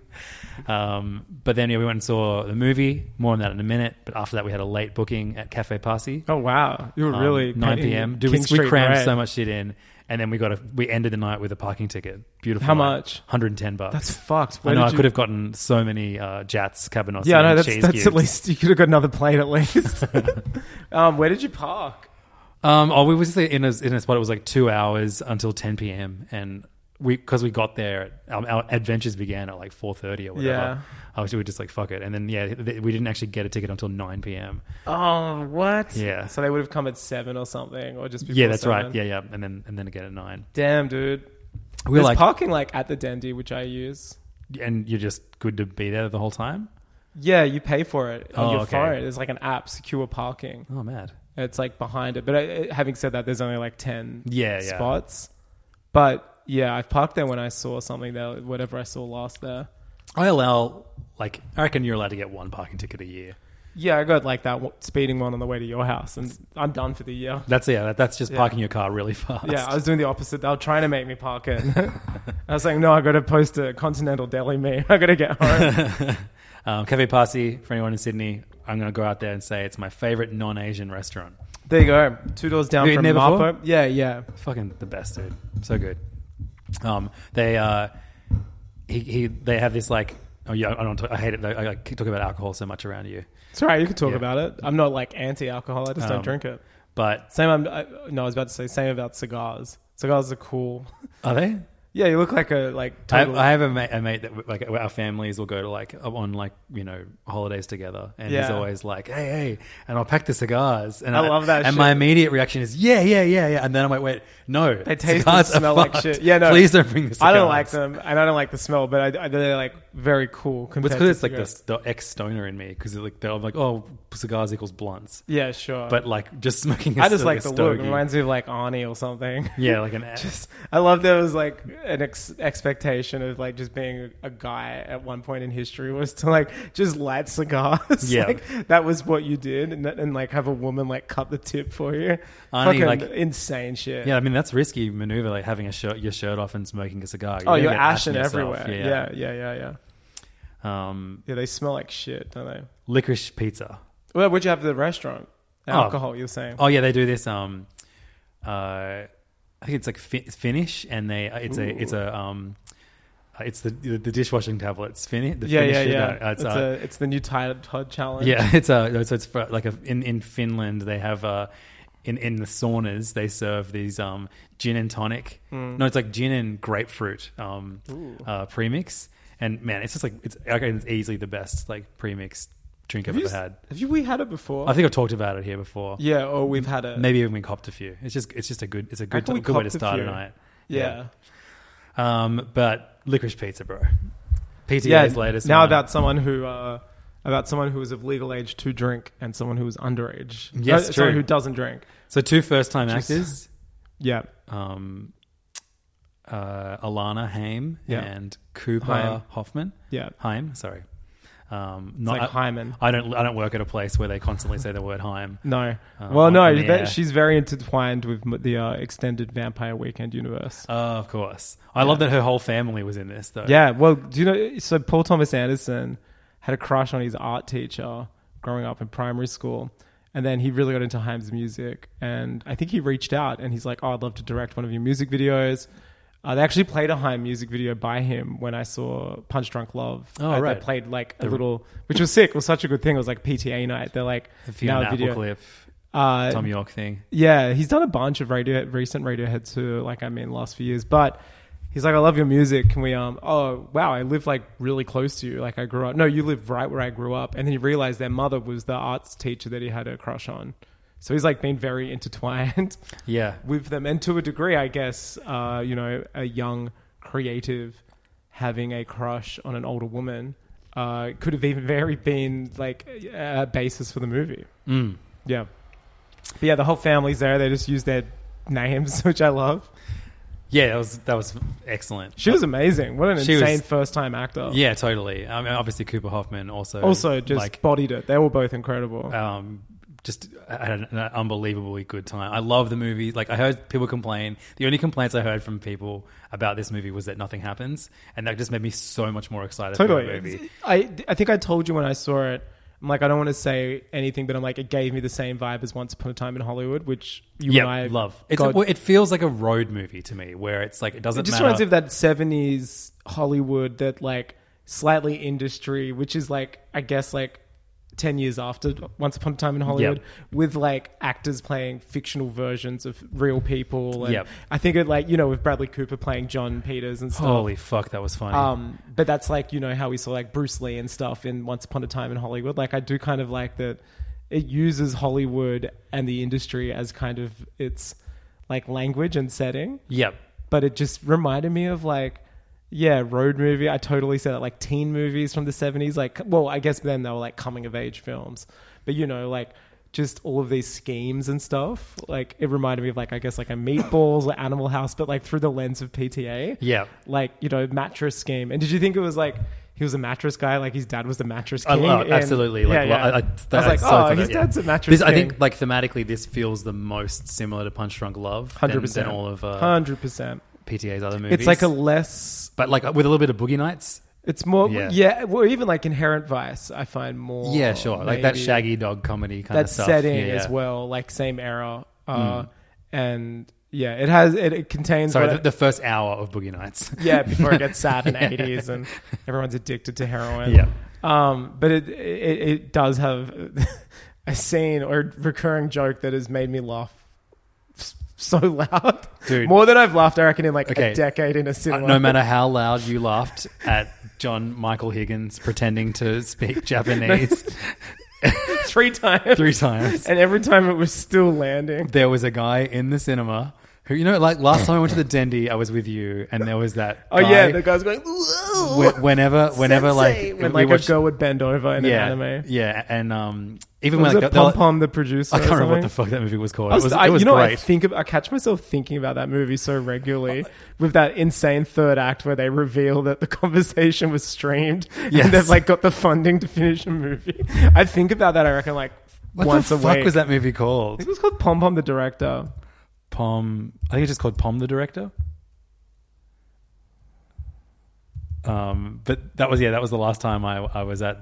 But then we went and saw the movie. More on that in a minute. But after that, we had a late booking at Cafe Parsi. Oh wow, you were really 9 painting p.m. King We Street crammed red. so much shit in, and then we ended the night with a parking ticket. Beautiful. How night. much? $110. That's fucked. I know I could have gotten so many Jats, cabanossi, Yeah, no, and that's cheese at cubes. least you could have got another plate at least. Where did you park? We were just in a spot. It was like 2 hours until 10 p.m. and because we got there, our adventures began at like 4:30 or whatever. Yeah. We were just like fuck it, and then we didn't actually get a ticket until 9 p.m. Oh, what? Yeah. So they would have come at 7 or something, or just before Yeah, that's 7. right. Yeah, and then again at 9. Damn, dude. We were There's like, parking like at the Dendy, which I use. and you're just good to be there the whole time. Yeah, you pay for it on Oh, your okay. phone. There's like an app, secure parking. Oh, mad. It's like behind it. But having said that, there's only like 10 Yeah. spots. But yeah, I've parked there when I saw something there, whatever I saw last there. I reckon you're allowed to get one parking ticket a year. Yeah, I got like that speeding one on the way to your house, and I'm done for the year. That's just parking your car really fast. Yeah, I was doing the opposite. They were trying to make me park it. I was saying, no, I got to post a Continental Deli meme. I got to get home. Cafe Parsi, for anyone in Sydney, I'm going to go out there and say it's my favorite non-Asian restaurant. There you go. 2 doors down Have you from eaten there Mapo. before? Yeah. Fucking the best, dude. So good. They have this like. Oh yeah, I hate it. I talk about alcohol so much around you. It's all right. You can talk Yeah. about it. I'm not like anti-alcohol. I just don't drink it. But I was about to say same about cigars. Cigars are cool. are they? Yeah, you look like a total. I have a mate that like our families will go to like on like holidays together, and he's always like, hey, and I'll pack the cigars, and I love that. And shit. my immediate reaction is yeah, and then I'm like, wait, no, They taste cigars and smell are like fucked. shit. Yeah, no, please don't bring the cigars. I don't like them, and I don't like the smell, but they're like very cool. But Compared it's because to it's like the ex-stoner in me, because like I'm like, oh, cigars equals blunts. Yeah, sure. But like just smoking. I just like a the look. It stogie. reminds me of like Arnie or something. Yeah, like an I love there was like an expectation of like just being a guy at one point in history was to like just light cigars. Yeah. Like, that was what you did, and like have a woman like cut the tip for you. Arnie, Fucking like insane shit. Yeah, I mean that's risky maneuver, like having your shirt off and smoking a cigar. Oh, you're gonna get ash ashing in yourself. everywhere. Yeah. Yeah. They smell like shit, don't they? Licorice pizza. Well, what'd you have at the restaurant? Alcohol, you were saying. Oh yeah, they do this. I think it's like Finnish, and it's the dishwashing tablets. Finnish. It's the new Todd challenge. Yeah, it's for like in Finland they have in the saunas they serve these gin and tonic. No, it's like gin and grapefruit premix. And man, it's just like it's easily the best like premixed drink I've ever had. We had it before? I think I've talked about it here before. Yeah, or we've had it. Maybe even we copped a few. It's just a good way to start a night. Yeah. But licorice pizza, bro. PTA's latest. Now one. about someone who was of legal age to drink and someone who was underage. Yes, true. Someone who doesn't drink. So 2 first-time actors. Yeah. Alana Haim and Cooper Haim. Hoffman. Yeah. Haim, sorry. It's like Hyman. I don't work at a place where they constantly say the word Haim. No. She's very intertwined with the extended Vampire Weekend universe. Of course. I love that her whole family was in this, though. Yeah. Well, do you know? So Paul Thomas Anderson had a crush on his art teacher growing up in primary school. And then he really got into Haim's music. And I think he reached out and he's like, oh, I'd love to direct one of your music videos. They actually played a Haim music video by him when I saw Punch Drunk Love. Oh, right. They played like a little, which was sick. It was such a good thing. It was like PTA night. They're like, The Fiona Apple clip, Tom York thing. Yeah, he's done a bunch of recent Radiohead too, last few years. But he's like, I love your music. Can we, oh, wow, I live like really close to you. Like I grew up. No, you live right where I grew up. And then he realized their mother was the arts teacher that he had a crush on. So he's like been very intertwined with them. And to a degree, I guess, a young creative having a crush on an older woman could have even been like a basis for the movie. Yeah. But yeah, the whole family's there. They just use their names, which I love. Yeah, that was excellent. She was amazing. What an insane first-time actor. Yeah, totally. I mean, obviously Cooper Hoffman also just like, bodied it. They were both incredible. Just had an unbelievably good time. I love the movie. Like I heard people complain. The only complaints I heard from people about this movie was that nothing happens, and that just made me so much more excited for the movie. I think I told you when I saw it. I'm like, I don't want to say anything, but I'm like, it gave me the same vibe as Once Upon a Time in Hollywood, which you and I love. It feels like a road movie to me, where it's like it doesn't. It just matter. reminds me of that 70s Hollywood, that like slightly industry, which is like, I guess like 10 years after Once Upon a Time in Hollywood, with like actors playing fictional versions of real people. And I think it like, with Bradley Cooper playing John Peters and stuff. Holy fuck, that was funny. But that's like, how we saw like Bruce Lee and stuff in Once Upon a Time in Hollywood. Like I do kind of like that it uses Hollywood and the industry as kind of its like language and setting. Yep. But it just reminded me of like, road movie. I totally said that, like teen movies from the 70s. Like, well, I guess then they were like coming of age films. But like just all of these schemes and stuff. Like it reminded me of like, I guess like a Meatballs or Animal House, but like through the lens of PTA. Yeah. Like, mattress scheme. And did you think it was like he was a mattress guy? Like his dad was the mattress king? Absolutely. Like, I was like, his dad's a mattress king. I think like thematically this feels the most similar to Punch Drunk Love 100%. than all of 100%. PTA's other movies. It's like a less... But like with a little bit of Boogie Nights. It's more... Yeah. Well, even like Inherent Vice, I find more... Yeah, sure. Like that Shaggy Dog comedy kind of stuff. That setting as well, like same era. And yeah, it contains... Sorry, the first hour of Boogie Nights. Yeah, before it gets sad in the 80s and everyone's addicted to heroin. Yeah. But it does have a scene or recurring joke that has made me laugh so loud. Dude. More than I've laughed, I reckon, in like Okay. a decade in a cinema. No matter how loud you laughed at John Michael Higgins pretending to speak Japanese 3 times. 3 times. And every time it was still landing. There was a guy in the cinema who, like last time I went to the Dendy, I was with you, and there was that Oh guy, yeah, the guy's going, "Whoa, whenever sensei," like when we like watched- a girl would bend over in yeah, an anime. yeah, and even Was when it like, Pom Pom the producer? I can't or remember what the something? fuck that movie was called. I was, it was you know, great. I catch myself thinking about that movie so regularly with that insane third act where they reveal that the conversation was streamed Yes. and they've like got the funding to finish a movie. I think about that, I reckon, like What once the a fuck week. was that movie I called? think it was called Pom Pom the Director. I think it's just called Pom the Director. But that was the last time I was at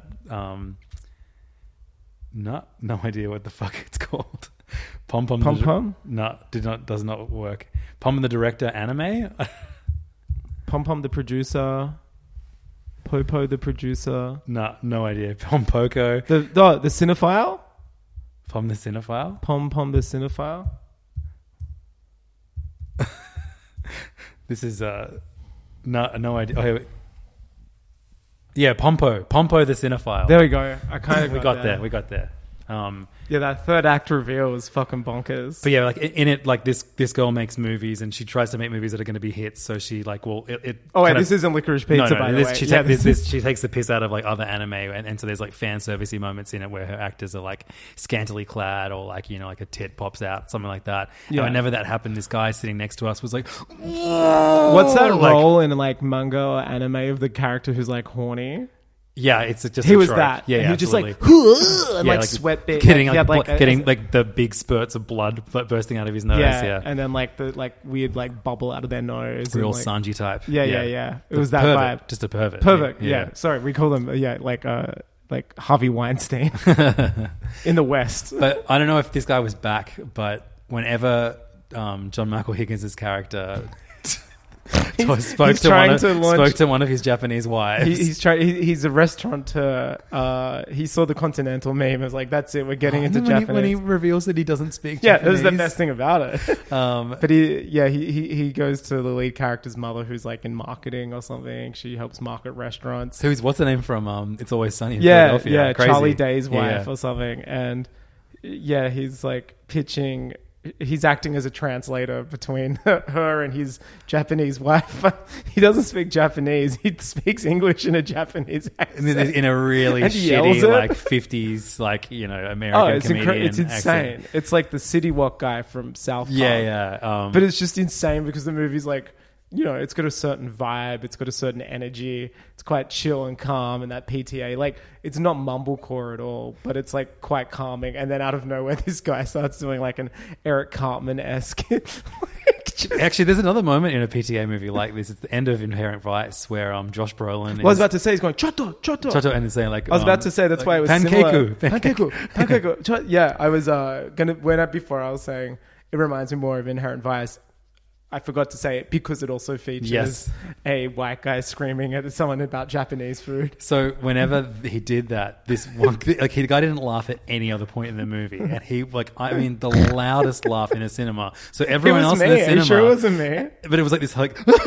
no idea what the fuck it's called. Pom Pom does not work. Pom the Director anime. Pom Pom the producer. Popo the producer. No idea. Pom Poco. The cinephile. Pom the Cinephile. Pom Pom the cinephile. This is no idea. Oh, yeah, Pompo the Cinephile. There we go. I kind of we got there. We got there. Yeah, that third act reveal was fucking bonkers. But yeah, like in it, like this girl makes movies and she tries to make movies that are going to be hits. So she like, well, it. Oh wait, kind of- this isn't Licorice Pizza, No, by the this, way. she, Yeah, she takes the piss out of like other anime, and so there's like fan servicey moments in it where her actors are like scantily clad or like like a tit pops out, something like that. Yeah. And whenever that happened, this guy sitting next to us was like, What's that like- role in like manga or anime of the character who's like horny? yeah, it's just He a was trope. that. Yeah, and he was just like, absolutely. and Yeah, like sweat bit. getting he had, getting like the big spurts of blood bursting out of his nose. Yeah, and then like the like weird like bubble out of their nose. real and, like, Sanji type. Yeah. It The was that pervert, vibe. just a pervert. Perfect. Yeah. Sorry, we call them like Harvey Weinstein in the West. But I don't know if this guy was back, but whenever John Michael Higgins' character spoke to one of his Japanese wives. He's a restaurateur. He saw the Continental meme and was like, "That's it. We're getting into Japanese." When he reveals that he doesn't speak Yeah, Japanese. it was the best thing about it. But he goes to the lead character's mother, who's like in marketing or something. She helps market restaurants. What's the name from It's Always Sunny in Yeah, Philadelphia? Crazy. Charlie Day's wife Yeah. or something. And yeah, he's like pitching. He's acting as a translator between her and his Japanese wife. He doesn't speak Japanese. He speaks English in a Japanese accent. In a really And he yells shitty, it. like 50s, like, American Oh, it's comedian it's insane. accent. It's like the City Walk guy from South Park. Yeah. But it's just insane because the movie's like, it's got a certain vibe, it's got a certain energy, it's quite chill and calm, and that PTA, like, it's not mumblecore at all, but it's like quite calming. And then out of nowhere, this guy starts doing like an Eric Cartman-esque. Actually, there's another moment in a PTA movie like this. It's the end of Inherent Vice where Josh Brolin I was about to say, he's going, Choto. Choto, and he's saying like... I was about to say, that's why it was Pankeku. similar. Pankeku. Yeah, I was before I was saying, it reminds me more of Inherent Vice. I forgot to say it because it also features a white guy screaming at someone about Japanese food. So whenever he did that, this one, like the guy didn't laugh at any other point in the movie, and he the loudest laugh in a cinema. So everyone else in the cinema, Are you sure it wasn't me? But it was like this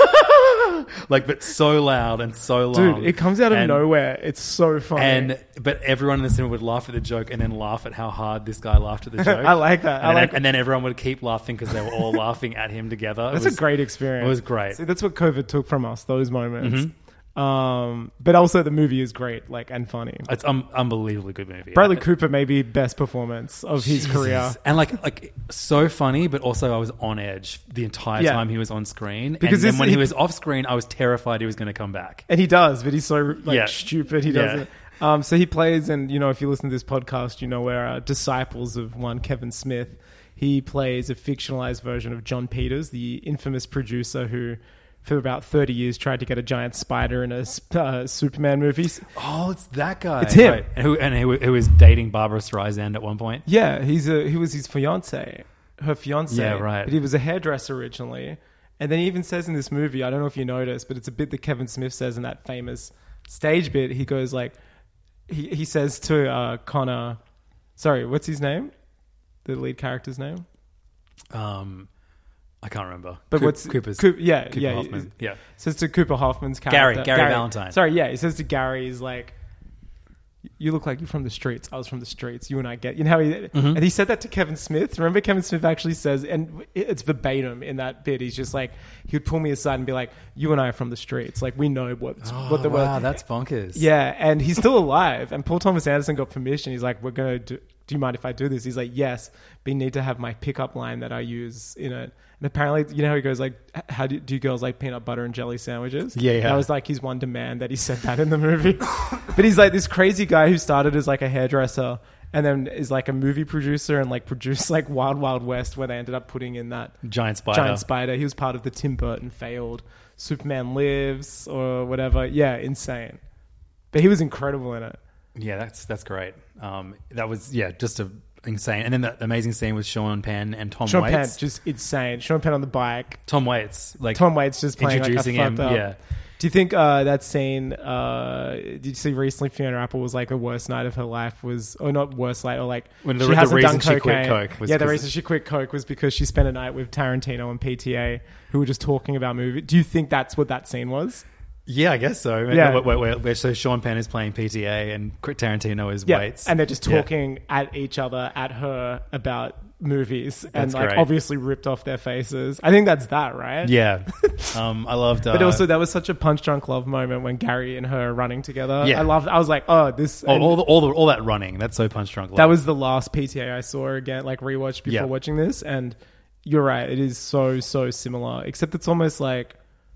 but so loud and so long. Dude, it comes out of nowhere. It's so funny. But everyone in the cinema would laugh at the joke and then laugh at how hard this guy laughed at the joke. I like that. And then everyone would keep laughing because they were all laughing at him together. That's a great experience. It was great. See, that's what COVID took from us, those moments. Mm-hmm. But also the movie is great, and funny. It's unbelievably good movie. Bradley Cooper, maybe best performance of his career. And like so funny, but also I was on edge the entire time he was on screen. Because and then when he was off screen, I was terrified he was going to come back. And he does, but he's so stupid. He Yeah. doesn't. So he plays, and if you listen to this podcast, we're disciples of one Kevin Smith. He plays a fictionalized version of John Peters, the infamous producer who, for about 30 years, tried to get a giant spider in a Superman movie. Oh, it's that guy. It's him. Right. Who was dating Barbara Streisand at one point. Yeah, he was his fiancé, her fiancé. Yeah, right. But he was a hairdresser originally. And then he even says in this movie, I don't know if you noticed, but it's a bit that Kevin Smith says in that famous stage bit. He goes like, he says to Connor, sorry, what's his name? The lead character's name? I can't remember. But Cooper Hoffman. Yeah. Says to Cooper Hoffman's character. Gary Valentine. Sorry, yeah. He says to Gary, he's like, you look like you're from the streets. I was from the streets. You and I get... You know how he... And he said that to Kevin Smith. Remember Kevin Smith actually says... And it's verbatim in that bit. He's just like... He would pull me aside and be like, you and I are from the streets. Like, we know what the world... Wow, that's bonkers. Yeah, and he's still alive. And Paul Thomas Anderson got permission. He's like, we're going to do you mind if I do this? He's like, yes, but you need to have my pickup line that I use in it. And apparently, you know how he goes like, how do girls like peanut butter and jelly sandwiches? Yeah. That was like his one demand that he said that in the movie. But he's like this crazy guy who started as like a hairdresser and then is like a movie producer and like produced like Wild Wild West, where they ended up putting in that giant spider. He was part of the Tim Burton failed Superman Lives or whatever. Yeah, insane. But he was incredible in it. Yeah, that's great. That was just insane. And then the amazing scene with Sean Penn and Tom Waits. Sean Penn, just insane. Sean Penn on the bike. Tom Waits just playing introducing like a him. up. Yeah. Do you think that scene? Did you see recently Fiona Apple was like the worst night of her life was, or not worst night, or like when she hasn't done she cocaine. quit coke. Was the reason she quit coke was because she spent a night with Tarantino and PTA, who were just talking about movies. Do you think that's what that scene was? Yeah, I guess so. Yeah. Where so Sean Penn is playing PTA and Tarantino is Waits. And they're just talking at each other, at her, about movies. And like great. Obviously ripped off their faces. I think that's that, right? Yeah. I loved... but also that was such a Punch Drunk Love moment when Gary and her are running together. Yeah. I was like, oh, this... all that running. That's so Punch Drunk Love. That was the last PTA I saw again, like rewatched before watching this. And you're right. It is so similar. Except it's almost like...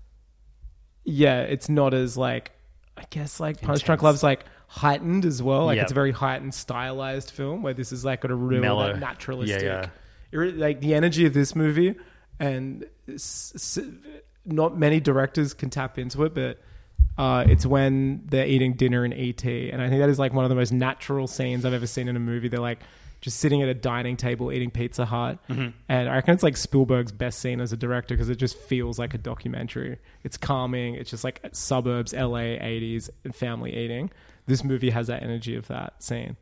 Yeah, it's not as like, I guess like Punch Drunk Love's like heightened as well. Like it's a very heightened, stylized film where this is like got a real like, naturalistic, like the energy of this movie, and not many directors can tap into it, but it's when they're eating dinner in E.T. And I think that is like one of the most natural scenes I've ever seen in a movie. They're like just sitting at a dining table eating Pizza Hut. And I reckon it's like Spielberg's best scene as a director because it just feels like a documentary. It's calming. It's just like suburbs, LA, 80s, and family eating. This movie has that energy of that scene.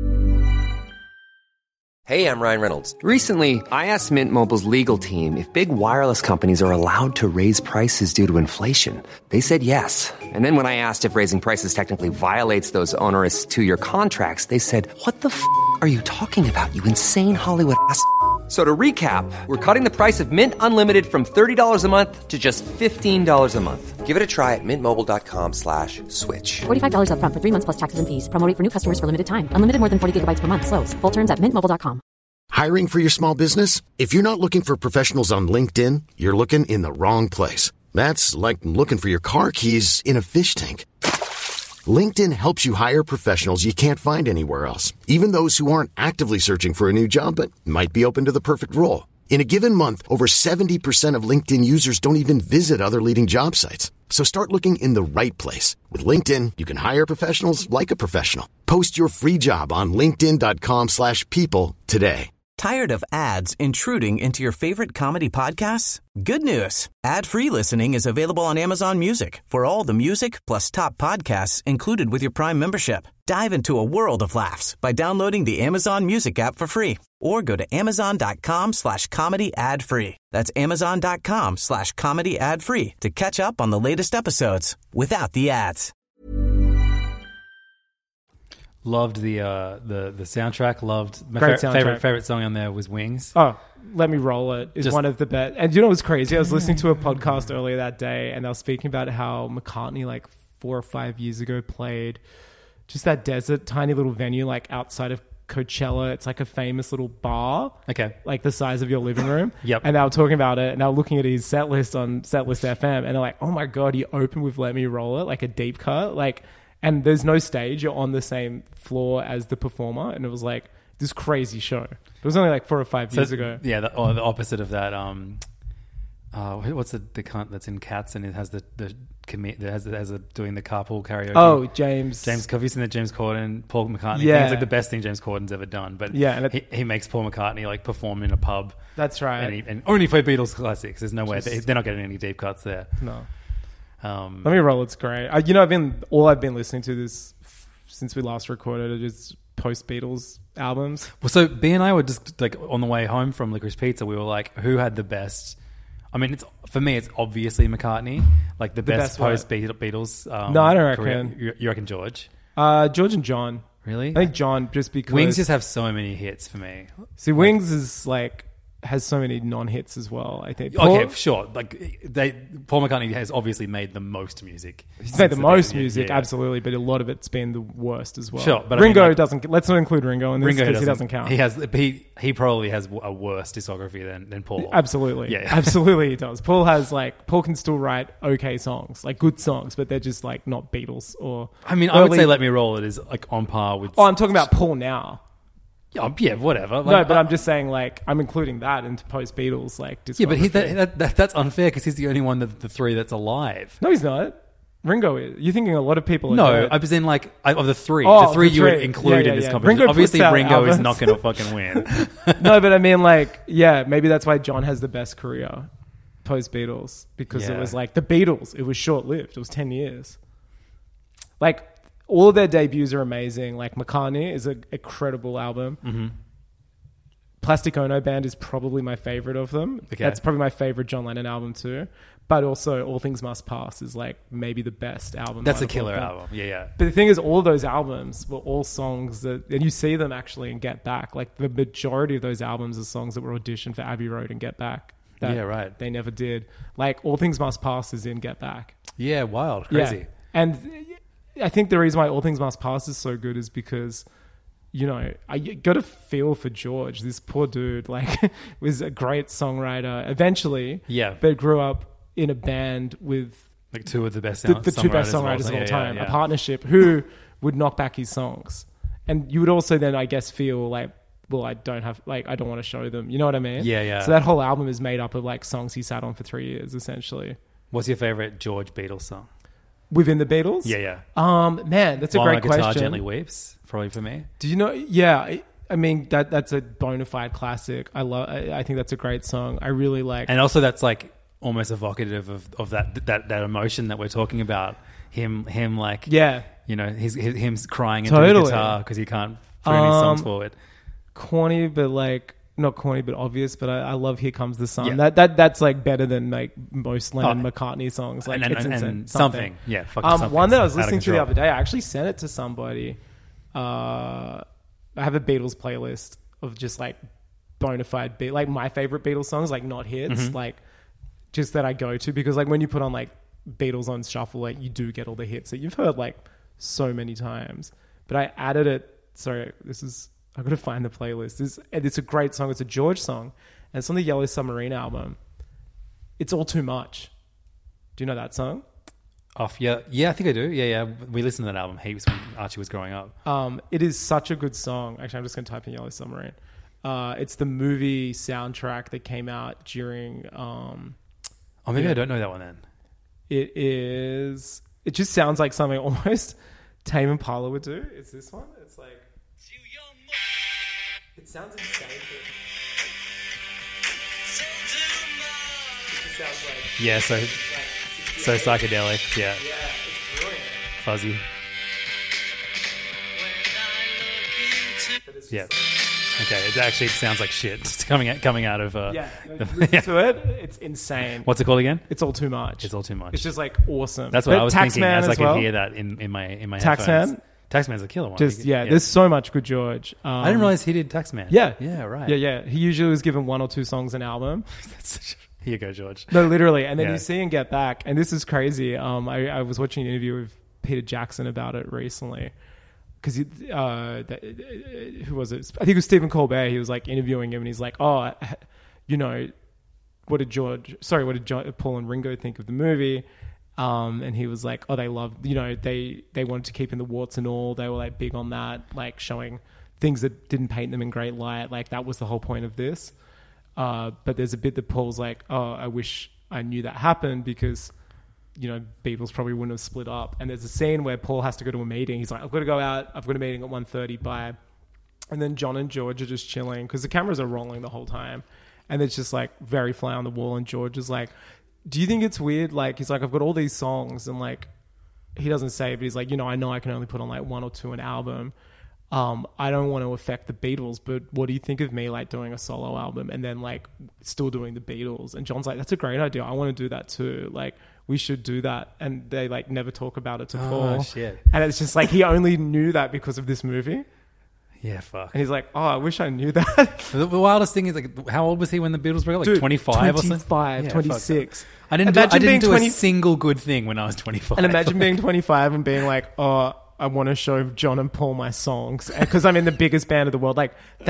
Hey, I'm Ryan Reynolds. Recently, I asked Mint Mobile's legal team if big wireless companies are allowed to raise prices due to inflation. They said yes. And then when I asked if raising prices technically violates those onerous two-year contracts, they said, what the f*** are you talking about, you insane Hollywood ass f- So to recap, we're cutting the price of Mint Unlimited from $30 a month to just $15 a month. Give it a try at mintmobile.com/switch. $45 up front for 3 months plus taxes and fees. Promo rate for new customers for limited time. Unlimited more than 40 gigabytes per month. Slows full terms at mintmobile.com. Hiring for your small business? If you're not looking for professionals on LinkedIn, you're looking in the wrong place. That's like looking for your car keys in a fish tank. LinkedIn helps you hire professionals you can't find anywhere else, even those who aren't actively searching for a new job but might be open to the perfect role. In a given month, over 70% of LinkedIn users don't even visit other leading job sites. So start looking in the right place. With LinkedIn, you can hire professionals like a professional. Post your free job on linkedin.com/people today. Tired of ads intruding into your favorite comedy podcasts? Good news. Ad-free listening is available on Amazon Music for all the music plus top podcasts included with your Prime membership. Dive into a world of laughs by downloading the Amazon Music app for free or go to amazon.com/comedy ad-free. That's amazon.com/comedy ad-free to catch up on the latest episodes without the ads. Loved the soundtrack. Loved my Great soundtrack. favorite song on there was Wings. Oh, Let Me Roll It is one of the best. And you know what's crazy? I was listening to a podcast earlier that day, and they were speaking about how McCartney, like 4 or 5 years ago, played just that desert, tiny little venue, like outside of Coachella. It's like a famous little bar, like the size of your living room. Yep. And they were talking about it, and they were looking at his set list on Setlist FM, and they're like, "Oh my god, he opened with Let Me Roll It, like a deep cut, like." And there's no stage. You're on the same floor as the performer. And it was like this crazy show. It was only like 4 or 5 years ago. Yeah, the opposite of that. What's the cunt that's in Cats and it has the has doing the carpool karaoke? Oh, James. Have you seen the James Corden, Paul McCartney? Yeah. It's like the best thing James Corden's ever done. But yeah, and he makes Paul McCartney like perform in a pub. That's right. And only play Beatles classics. There's no way. They're not getting any deep cuts there. No. Let Me Roll It's great. I've been listening to this since we last recorded is post Beatles albums. Well, so B and I were just like on the way home from Licorice Pizza. We were like, who had the best I mean, for me, it's obviously McCartney, like the best post Beatles. No, I don't career. reckon. You reckon George? George and John. Really? I think John, just because Wings just have so many hits for me. See, Wings is like has so many non-hits as well. I think. Okay, sure. Like Paul McCartney has obviously made the most music. He's made the most music, yeah. absolutely, but a lot of it's been the worst as well. Sure, but Ringo I mean, like, doesn't. Let's not include Ringo in this because he doesn't count. He probably has a worse discography than Paul. Absolutely, yeah, absolutely, he does. Paul can still write okay songs, like good songs, but they're just like not Beatles or. I mean, I would say "Let Me Roll It" is like on par with. Oh, I'm talking about Paul now. Yeah, whatever. No, but I'm just saying, like, I'm including that into post-Beatles, like, discography. Yeah, but that's unfair because he's the only one of the three that's alive. No, he's not. Ringo is. You're thinking a lot of people are No, dead. I was in, like, of the three. Oh, the three you would three. include Yeah, in this yeah. competition. Obviously, puts out Ringo is albums. not going to fucking win. No, but I mean, like, yeah, maybe that's why John has the best career post-Beatles, because it was, like, the Beatles. It was short-lived. It was 10 years. Like, all of their debuts are amazing. Like, McCartney is a credible album. Mm-hmm. Plastic Ono Band is probably my favorite of them. Okay. That's probably my favorite John Lennon album too. But also All Things Must Pass is like maybe the best album. That's out a of all killer of them. album. Yeah. But the thing is, all those albums were all songs that, and you see them actually in Get Back. Like the majority of those albums are songs that were auditioned for Abbey Road and Get Back. Yeah, right. They never did. Like All Things Must Pass is in Get Back. Yeah, wild. Crazy. Yeah. And I think the reason why All Things Must Pass is so good is because, you know, I got to feel for George. This poor dude, like, was a great songwriter eventually. Yeah. But grew up in a band with like two of the best the two best songwriters of all time. A partnership who would knock back his songs. And you would also then, I guess, feel like, well, I don't want to show them. You know what I mean? Yeah. So that whole album is made up of like songs he sat on for 3 years, essentially. What's your favorite George Beatles song? Within the Beatles? Yeah. Man, that's a While great My Guitar question. Gently Weeps, probably for me. Do you know? Yeah, I mean that's a bona fide classic. I think that's a great song. I really like. And also, that's like almost evocative of that emotion that we're talking about. Him like, yeah, you know, him crying into totally. the guitar because he can't put any songs forward. Corny, but like not corny, but obvious. But I love "Here Comes the Sun." Yeah. That's like better than like most Lennon McCartney songs. Like it's insane. And something. Yeah, fucking something. One that I was listening to the other day, I actually sent it to somebody. I have a Beatles playlist of just like bona fide like my favorite Beatles songs, like not hits, like just that I go to, because like when you put on like Beatles on shuffle, like you do get all the hits that you've heard like so many times. But I added it. Sorry, I've got to find the playlist. It's a great song. It's a George song, and it's on the Yellow Submarine album. It's All Too Much. Do you know that song? Yeah, I think I do. Yeah. We listened to that album heaps when Archie was growing up. It is such a good song. Actually, I'm just going to type in Yellow Submarine. It's the movie soundtrack that came out during... maybe I don't know that one then. It just sounds like something almost Tame Impala would do. It's this one. It's like... It sounds insane. It just sounds like... Yeah, so psychedelic. Yeah. Yeah, it's brilliant. Fuzzy. Yeah. Okay, it actually sounds like shit. It's coming out of... listen to it. It's insane. What's it called again? It's All Too Much. It's All Too Much. It's just like awesome. That's what I was thinking Taxman as I as could well. hear that in my Taxman? headphones. Taxman's a killer one. There's so much good George. I didn't realize he did Taxman. Yeah, right. Yeah. He usually was given 1 or 2 songs an album. Here you go, George. No, literally. And then you see and Get Back, and this is crazy. I was watching an interview with Peter Jackson about it recently, because who was it? I think it was Stephen Colbert. He was like interviewing him, and he's like, "Oh, you know, what did Paul and Ringo think of the movie?" And he was like, "Oh, they loved, you know, they wanted to keep in the warts and all. They were like big on that, like showing things that didn't paint them in great light. Like that was the whole point of this." But there's a bit that Paul's like, "Oh, I wish I knew that happened, because, you know, Beatles probably wouldn't have split up." And there's a scene where Paul has to go to a meeting. He's like, "I've got to go out. I've got a meeting at 1:30 bye." And then John and George are just chilling because the cameras are rolling the whole time. And it's just like very fly on the wall. And George is like, "Do you think it's weird?" Like, he's like, "I've got all these songs." And like, he doesn't say, but he's like, "You know I can only put on like 1 or 2 an album. I don't want to affect the Beatles, but what do you think of me like doing a solo album and then like still doing the Beatles? And John's like, that's a great idea. I want to do that too. Like, we should do that. And they like never talk about it to Paul. Shit. And it's just like, he only knew that because of this movie. Yeah, fuck. And he's like, oh, I wish I knew that. The wildest thing is, like, how old was he when the Beatles broke up? Like, Dude, 25 or something? 25, Yeah, 26. fuck. I didn't Imagine do being a 20 single good thing when I was 25. And imagine being 25 and being like, oh, I want to show John and Paul my songs because I'm in the biggest band of the world. Like,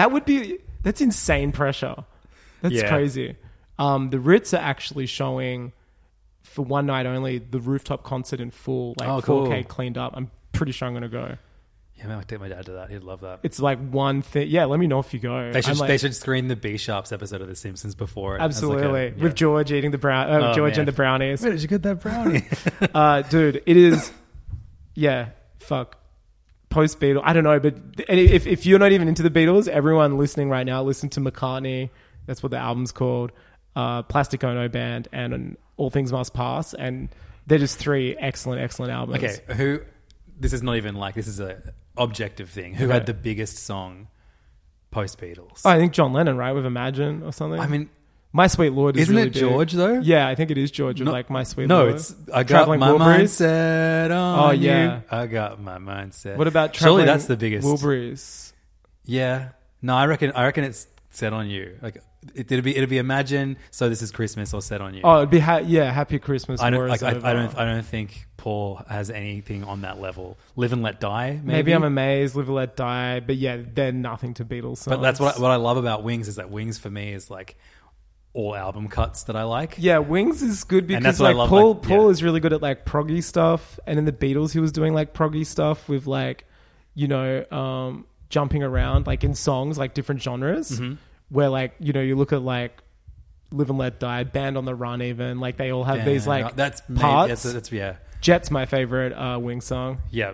that's insane pressure. That's crazy. The Ritz are actually showing, for one night only, the rooftop concert in full, like 4K cleaned up. I'm pretty sure I'm going to go. Yeah, man, I'll take my dad to that. He'd love that. It's like one thing. Yeah, let me know if you go. They should screen the B-Sharps episode of The Simpsons before it. Absolutely. With George eating the George and the brownies. Where did you get that brownie? Dude, it is... Yeah, fuck. Post-Beatles. I don't know, but if you're not even into the Beatles, everyone listening right now, listen to McCartney. That's what the album's called. Plastic Ono Band and All Things Must Pass. And they're just three excellent, excellent albums. Okay, this is not even like... This is a objective thing. Who had the biggest song post-Beatles? I think John Lennon, right? With Imagine or something. I mean... My Sweet Lord is Isn't really it George, big. though? Yeah, I think it is George with like My Sweet No, Lord. it's I got Traveling my Wilburys. mindset on yeah. you. I got my mindset. What about Surely Traveling that's the biggest. Wilburys? Yeah. No, I reckon it's Set on You. Like it'd be Imagine, So This Is Christmas, or Set on You. Oh, it'd be Happy Christmas. I War don't Is Over. I don't think Paul has anything on that level. Live and Let Die, Maybe I'm Amazed, Live and Let Die, but yeah, they're nothing to Beatles songs. But that's what I love about Wings, is that Wings for me is like all album cuts that I like. Yeah, Wings is good because that's what I like love, Paul is really good at like proggy stuff, and in the Beatles he was doing like proggy stuff with like, you know, jumping around like in songs, like different genres, where like, you know, you look at like Live and Let Die, Band on the Run, even like they all have these like that's parts. That's Jet's my favorite Wings song. Yeah,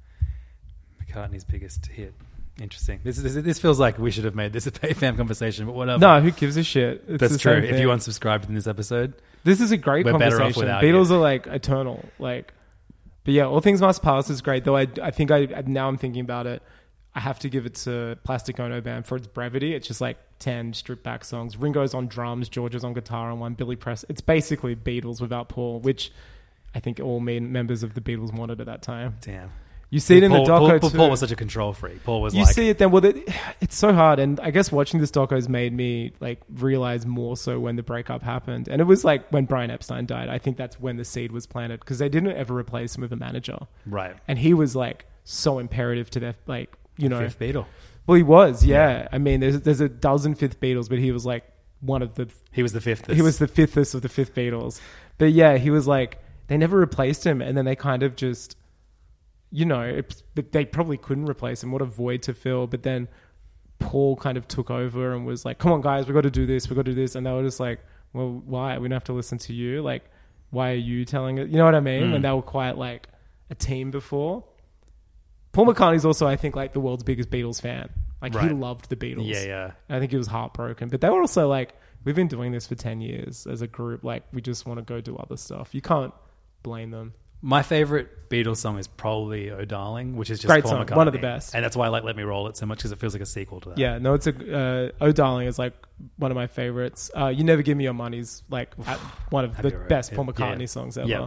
McCartney's biggest hit. Interesting. This feels like we should have made this a PayFam conversation, but whatever. No, who gives a shit? It's That's the true. same If thing. you unsubscribed in this episode, this is a great we're better conversation. off without Beatles you. are like eternal. Like, but yeah, All Things Must Pass is great. Though I think now I'm thinking about it, I have to give it to Plastic Ono Band for its brevity. It's just like 10 stripped back songs. Ringo's on drums, George's on guitar on one, Billy Preston. It's basically Beatles without Paul, which I think all members of the Beatles wanted at that time. Damn. You see it in the doco too. Paul was such a control freak. Paul was you see it then. Well, it's so hard, and I guess watching this doco has made me like realize more so when the breakup happened, and it was like when Brian Epstein died. I think that's when the seed was planted, because they didn't ever replace him with a manager, right? And he was like so imperative to their like, you know, fifth Beatle. Well, he was, yeah. I mean, there's a dozen fifth Beatles, but he was like one of the. He was the fifthest. He was the fifthest of the fifth Beatles, but yeah, he was like, they never replaced him, and then they kind of just. You know, they probably couldn't replace him. What a void to fill. But then Paul kind of took over and was like, come on, guys, we've got to do this. We've got to do this. And they were just like, well, why? We don't have to listen to you. Like, why are you telling it? You know what I mean? And they were quite like a team before. Paul McCartney's also, I think, like the world's biggest Beatles fan. Like, he loved the Beatles. Yeah. And I think he was heartbroken. But they were also like, we've been doing this for 10 years as a group. Like, we just want to go do other stuff. You can't blame them. My favorite Beatles song is probably "Oh Darling," which is just great Paul song, McCartney. one of the best, and that's why I like "Let Me Roll It" so much, because it feels like a sequel to that. Yeah, no, it's "Oh Darling" is like one of my favorites. "You Never Give Me Your Money's like one of the best Paul McCartney songs ever.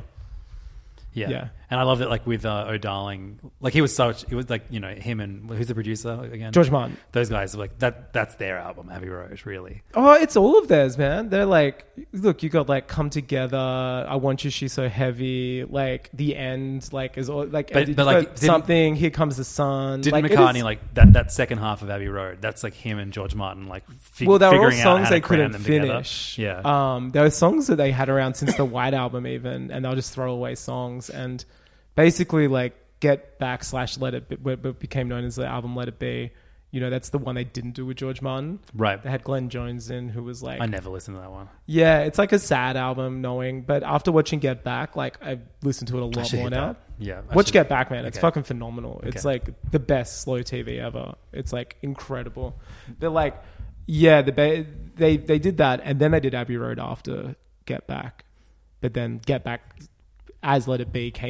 Yeah. And I love that, like, with "Oh Darling," like, it was like, you know, him and who's the producer again? George Martin. Those guys, like, that's their album, Abbey Road, really. Oh, it's all of theirs, man. They're like, look, you got like "Come Together," "I Want You, She's So Heavy," like "The End," like is all like, but like something. "Here Comes the Sun." Didn't like, McCartney like that second half of Abbey Road? That's like him and George Martin, like, well, they were all figuring out songs how they to cram couldn't them finish. together. Yeah. There were songs that they had around since the White Album, even, and they'll just throw away songs. And basically, like, Get Back / Let It Be, what became known as the album Let It Be, you know, that's the one they didn't do with George Martin. Right. They had Glenn Jones in, who was like... I never listened to that one. Yeah, it's like a sad album, but after watching Get Back, like, I've listened to it a lot more now. Yeah. Watch Get Back, man. It's fucking phenomenal. Okay. It's like the best slow TV ever. It's like incredible. They're like, yeah, they did that, and then they did Abbey Road after Get Back. But then Get Back, as Let It Be, came out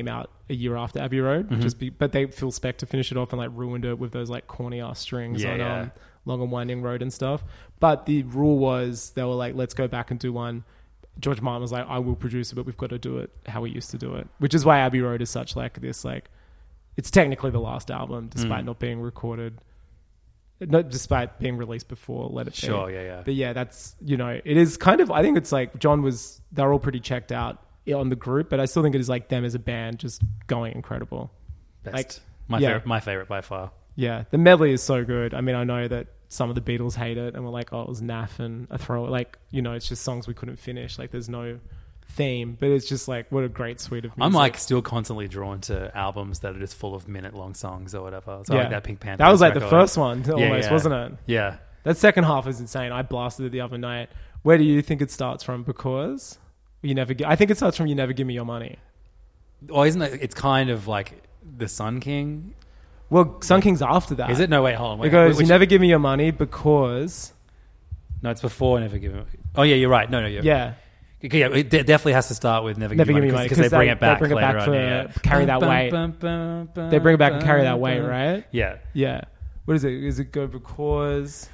a year after Abbey Road. Mm-hmm. But they Phil Spector finished it off and like ruined it with those like corny ass strings on Long and Winding Road and stuff. But the rule was they were like, let's go back and do one. George Martin was like, I will produce it, but we've got to do it how we used to do it, which is why Abbey Road is such like this, like, it's technically the last album despite not being recorded, not despite being released before Let It Be. Sure, yeah. But yeah, that's, you know, it is kind of, I think it's like they're all pretty checked out on the group, but I still think it is like them as a band just going incredible. Best. Like, my favorite by far. Yeah, the medley is so good. I mean, I know that some of the Beatles hate it and were like, oh, it was naff and a throw. Like, you know, it's just songs we couldn't finish. Like, there's no theme, but it's just like, what a great suite of music. I'm like still constantly drawn to albums that are just full of minute-long songs or whatever. So like that Pink Panther. That was like the record. first one almost, wasn't it? Yeah. That second half is insane. I blasted it the other night. Where do you think it starts from? Because I think it starts from You Never Give Me Your Money. Well, isn't it? It's kind of like the Sun King. Well, Sun King's after that. Is it? No, wait, hold on. Wait, it goes, You Never Give Me Your Money because... No, it's before Never Give Me... Oh, yeah, you're right. No, you're Yeah. Yeah, it definitely has to start with Never Give Me Money because they bring it back later on. Carry That Weight. They bring it back and Carry That Weight, right? Yeah. Yeah. What is it? Is it go because...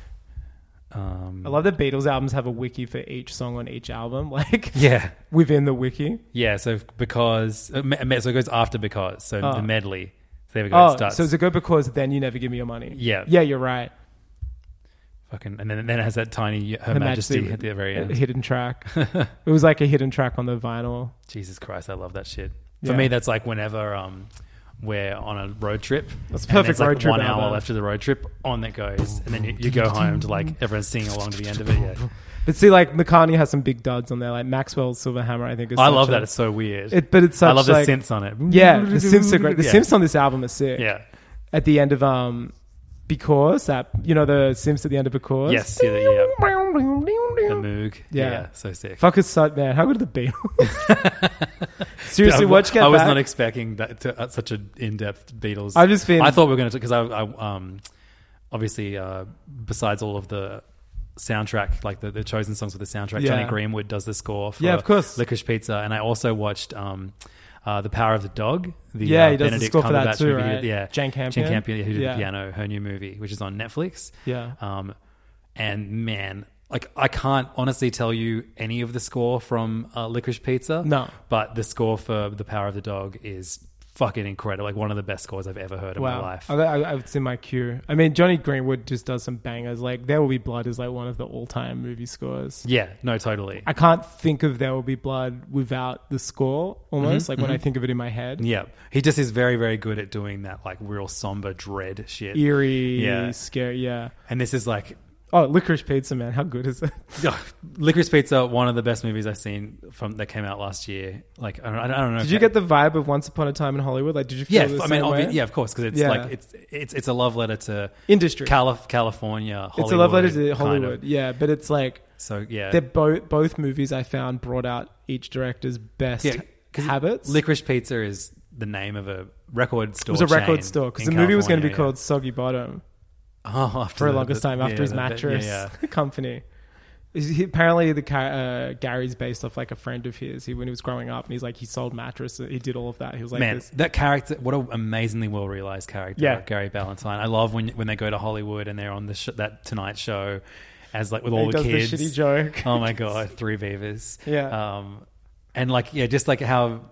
I love that Beatles albums have a wiki for each song on each album, like within the wiki. Yeah, so because... So it goes after because. So the medley... There we go. It starts. So does it go because then You Never Give Me Your Money? Yeah. Yeah, you're right. Fucking, and then it has that tiny Her Majesty at the very end. Hidden track. It was like a hidden track on the vinyl. Jesus Christ, I love that shit. For me, that's like whenever we're on a road trip. That's perfect road trip. 1 hour left of the road trip, on that goes. And then you go home to like everyone's singing along to the end of it. Yeah. But see, like McCartney has some big duds on there, like Maxwell's Silver Hammer. I think is. I love that. It's so weird. But it's such, I love the like, synths on it. Yeah, the synths are great. The synths on this album are sick. Yeah. At the end of Because that, you know, the synths at the end of Because. Yes. Yeah. The Moog. Yeah. So sick. Fuck us, man. How good are the Beatles? Seriously, watch Get Back. I was not expecting that such an in-depth Beatles. I thought we were going to, because I obviously besides all of the soundtrack, like the chosen songs for the soundtrack, Johnny Greenwood does the score for of course. Licorice Pizza, and I also watched The Power of the Dog. He does Benedict the score for that too, movie. right? Jane Campion, who did the piano, her new movie, which is on Netflix. And man, like I can't honestly tell you any of the score from Licorice Pizza. No, but the score for The Power of the Dog is fucking incredible. Like one of the best scores I've ever heard in my life. It's in my queue. I mean, Johnny Greenwood just does some bangers. Like There Will Be Blood is like one of the all-time movie scores. Yeah, no, totally. I can't think of There Will Be Blood without the score almost, when I think of it in my head. Yeah. He just is very, very good at doing that like real somber dread shit. Eerie, scary, And this is like... Oh, Licorice Pizza, man. How good is it? Licorice Pizza, one of the best movies I've seen that came out last year. Like, I don't know. Did you get the vibe of Once Upon a Time in Hollywood? Like, did you feel the same way? Yeah, of course, because it's like it's a love letter to industry, California, Hollywood. It's a love letter to Hollywood, yeah. But it's like they're both movies I found brought out each director's best habits. Licorice Pizza is the name of a record store. It was a record store because the movie was going to be called Soggy Bottom. For the longest time after his mattress company. Apparently Gary's based off like a friend of his. When he was growing up, and he's like he sold mattresses. He did all of that. He was like, man, that character, what an amazingly well realized character, Gary Ballantyne. I love when they go to Hollywood and they're on that Tonight Show as like with all the kids. The shitty joke. Oh my god, Three Beavers. Yeah. And like just like how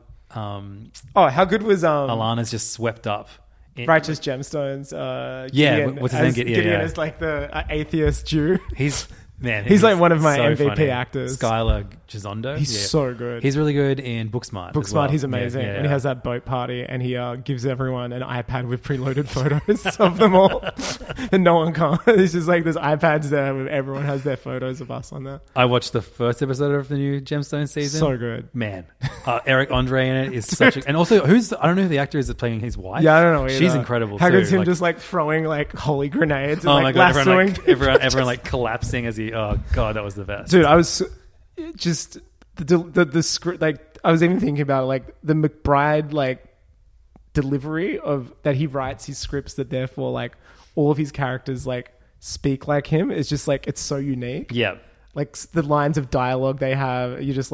how good was Alana's just swept up. Righteous Gemstones. Gideon, what's his name? Gideon is like the atheist Jew. He's like one of my MVP funny. actors. Skylar Gisondo. He's so good. He's really good in Booksmart. Booksmart, he's amazing. And he has that boat party and he gives everyone an iPad with preloaded photos of them all. And no one can. It's just like there's iPads there where everyone has their photos of us on there. I watched the first episode of the new Gemstone season. So good. Man. Eric Andre in it is such a... And also, I don't know who the actor is that's playing his wife. Yeah, I don't know either. She's incredible How too. good's him just like throwing like holy grenades and my God, everyone like collapsing as he... Oh God, that was the best. Dude, I was just... The script, like I was even thinking about like the McBride like delivery of that he writes his scripts that therefore like all of his characters like speak like him is just like it's so unique. Yeah, like the lines of dialogue they have, you're just like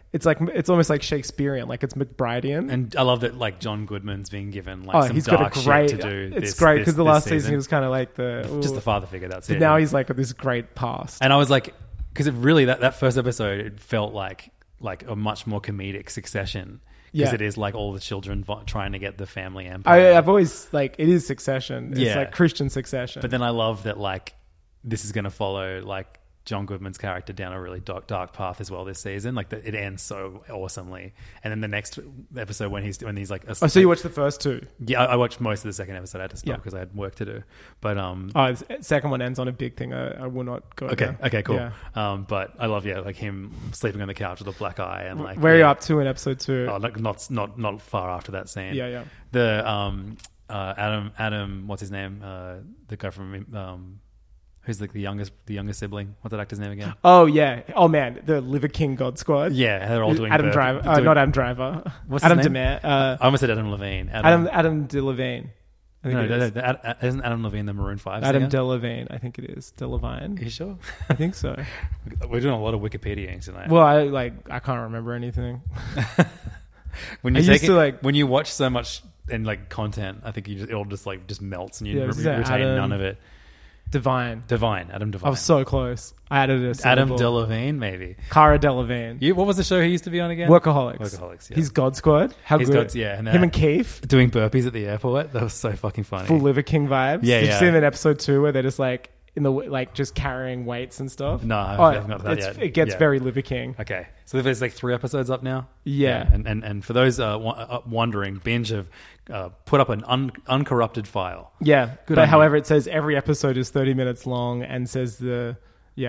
it's almost like Shakespearean, like it's McBridean. And I love that like John Goodman's being given like some he's dark got a great. shit to do. It's great because the last season he was kind of like just the father figure. That's but it. now he's like got this great past. And I was like, because it really that first episode it felt like a much more comedic Succession. Because it is like all the children trying to get the family empire. I've always like it is Succession. It's like Christian Succession. But then I love that like this is going to follow like John Goodman's character down a really dark path as well this season. Like it ends so awesomely. And then the next episode when he's like, so you watched the first two? Yeah, I watched most of the second episode. I had to stop because I had work to do. But the second one ends on a big thing. I will not go. Okay, cool. Yeah. But I love like him sleeping on the couch with a black eye and like where are you up to in episode 2? Oh, not far after that scene. Yeah. The Adam, what's his name? The guy from who's like the youngest sibling? What's that actor's name again? Oh yeah. Oh man, the Liver King God Squad. Yeah, they're all doing Adam Driver. Not Adam Driver. What's Adam his name? I almost said Adam Levine. Adam DeLevine. Isn't Adam Levine the Maroon 5 singer? Adam DeLevine, I think it is. DeLevine. Are you sure? I think so. We're doing a lot of Wikipediaing tonight. Well, I can't remember anything. When you watch so much and like content, I think it all just melts and you retain none of it. Adam Devine. I was so close. I added a Adam DeLevine, maybe. Cara Delevingne. What was the show he used to be on again? Workaholics. Yeah. He's God Squad. How good? And him and Keith doing burpees at the airport. That was so fucking funny. Full Liver King vibes. Yeah, Did you see them in episode 2 where they're just like in the like just carrying weights and stuff? No, I haven't got that yet. It gets very Liver King. Okay, so there's like 3 episodes up now. Yeah. And for those wondering, Binge have put up an uncorrupted file. Yeah, Good. But however, it says every episode is 30 minutes long and says they're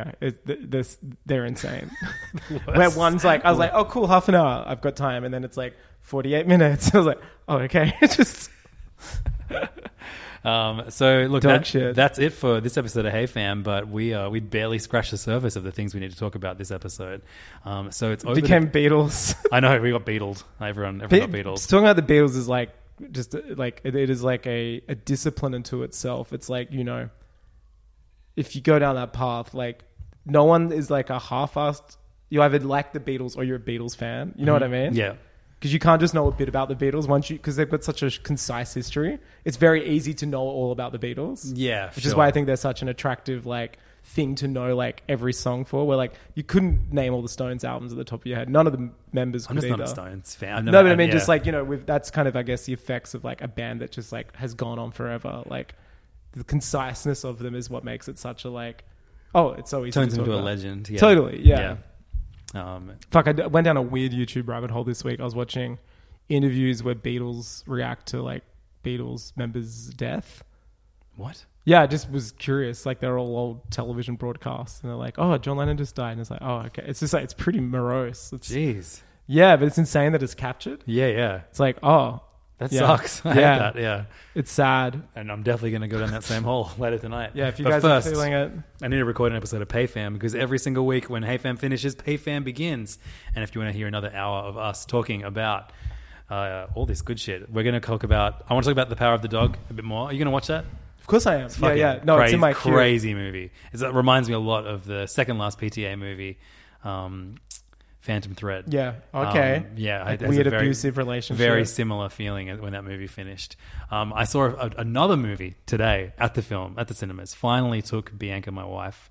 insane. Where one's like, I was like, oh cool, half an hour, I've got time, and then it's like 48 minutes. I was like, oh okay, just. So look, shit. That's it for this episode of Hey Fam. But we barely scratched the surface of the things we need to talk about this episode. So it's over. Became Beatles. I know we got Beatled. Everyone got Beatles. Talking about the Beatles is like just like it is like a discipline unto itself. It's like, you know, if you go down that path, like no one is like a half-assed. You either like the Beatles or you're a Beatles fan. You know what I mean? Yeah. Because you can't just know a bit about the Beatles because they've got such a concise history. It's very easy to know all about the Beatles. Yeah, which is why I think they're such an attractive like thing to know like every song for. Where like you couldn't name all the Stones albums at the top of your head. None of the members could either. I'm just not a Stones fan. No, but I mean just like, you know, that's kind of I guess the effects of like a band that just like has gone on forever. Like the conciseness of them is what makes it such a like. Oh, it's so easy. Turns to into talk a about. legend. Yeah. Totally. Yeah. Fuck, I went down a weird YouTube rabbit hole this week. I was watching interviews where Beatles react to like Beatles members' death. What? Yeah, I just was curious. Like they're all old television broadcasts, and they're like, "Oh, John Lennon just died," and it's like, "Oh, okay." It's just like it's pretty morose. Jeez. Yeah, but it's insane that it's captured. Yeah. It's like, oh, that sucks. I hate that. Yeah, it's sad, and I'm definitely going to go down that same hole later tonight. Yeah, if you guys are feeling it, I need to record an episode of Hey Fam because every single week when Hey Fam finishes, Hey Fam begins. And if you want to hear another hour of us talking about all this good shit, we're going to talk about. I want to talk about The Power of the Dog a bit more. Are you going to watch that? Of course I am. Yeah. No, it's in my queue. Crazy movie. It reminds me a lot of the second last PTA movie, Phantom Thread. Yeah. Okay. It has weird a very, abusive relationship. Very similar feeling when that movie finished. I saw another movie today at the cinemas. Finally took Bianca, my wife,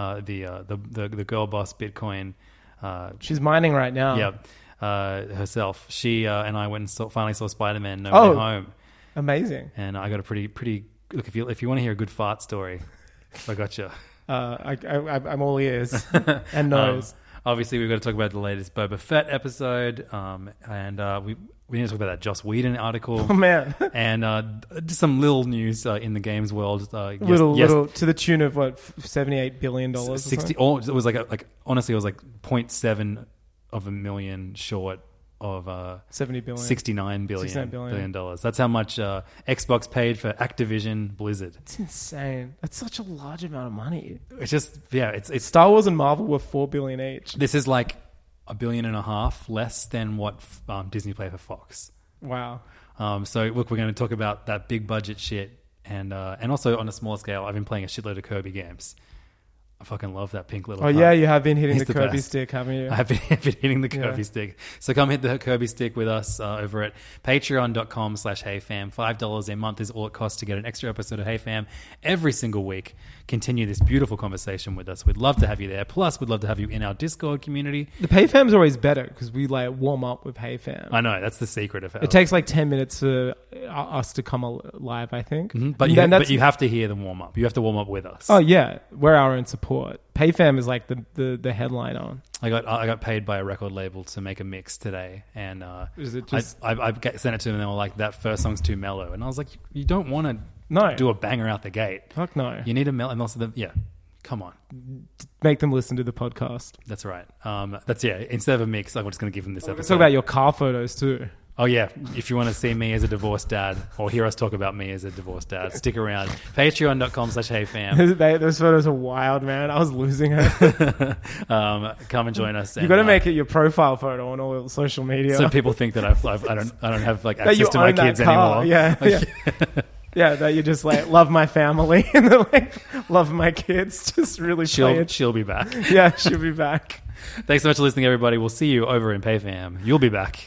the girl boss Bitcoin. She's mining right now. Yeah. Herself. She and I went and finally saw Spider-Man No Way Home. Amazing. And I got a pretty look. If you want to hear a good fart story, I got you. I'm all ears and nose. Obviously, we've got to talk about the latest Boba Fett episode, and we need to talk about that Joss Whedon article. Oh man! And just some little news in the games world. Little to the tune of what, $78 billion. 60. Or it was like honestly, it was like 0.7 of a million short of $70 billion. $69 billion. That's how much Xbox paid for Activision Blizzard. It's insane. That's such a large amount of money. It's just it's Star Wars and Marvel were $4 billion each. This is like $1.5 billion less than what Disney paid for Fox. Wow. So look, we're going to talk about that big budget shit, and also on a smaller scale, I've been playing a shitload of Kirby games. I fucking love that pink little Oh cunt. yeah, you have been hitting He's the the Kirby best. stick, haven't you? I've been hitting the Kirby Yeah. stick. So come hit the Kirby stick with us over at patreon.com/HeyFam. $5 a month is all it costs to get an extra episode of Hey Fam every single week. Continue this beautiful conversation with us. We'd love to have you there. Plus, we'd love to have you in our Discord community. The Hey Fam's always better because we like warm up with Hey Fam. I know, that's the secret of how It takes like 10 minutes for us to come live, I think. But And you, then but you have to hear them warm up. You have to warm up with us. Oh yeah, we're our own support. PayFam is like the headliner. I got paid by a record label to make a mix today, and Is it just- I sent it to them, and they were like, "That first song's too mellow," and I was like, "You don't want to No. do a banger out the gate. Fuck no. You need a mellow." And also, come on, Make them listen to the podcast. that's right. Instead of a mix, I'm just going to give them this Let's episode. talk about your car photos too. Oh yeah, if you want to see me as a divorced dad or hear us talk about me as a divorced dad, stick around. Patreon.com/HeyFam. Those photos are wild, man. I was losing it. Come and join us. You got to make it your profile photo on all social media. so people think that I don't have like that you access to my own that kids car. anymore. Yeah. Yeah, that you just like love my family and then like love my kids. Just really play it. She'll be back. Yeah, she'll be back. Thanks so much for listening, everybody. We'll see you over in PayFam. You'll be back.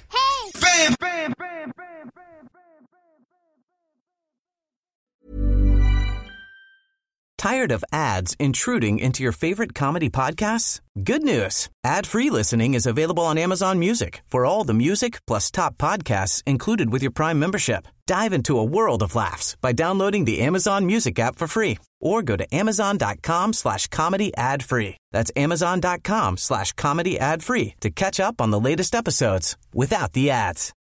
Tired of ads intruding into your favorite comedy podcasts? Good news. Ad-free listening is available on Amazon Music for all the music plus top podcasts included with your Prime membership. Dive into a world of laughs by downloading the Amazon Music app for free or go to amazon.com/comedy ad-free. That's amazon.com/comedy ad-free to catch up on the latest episodes without the ads.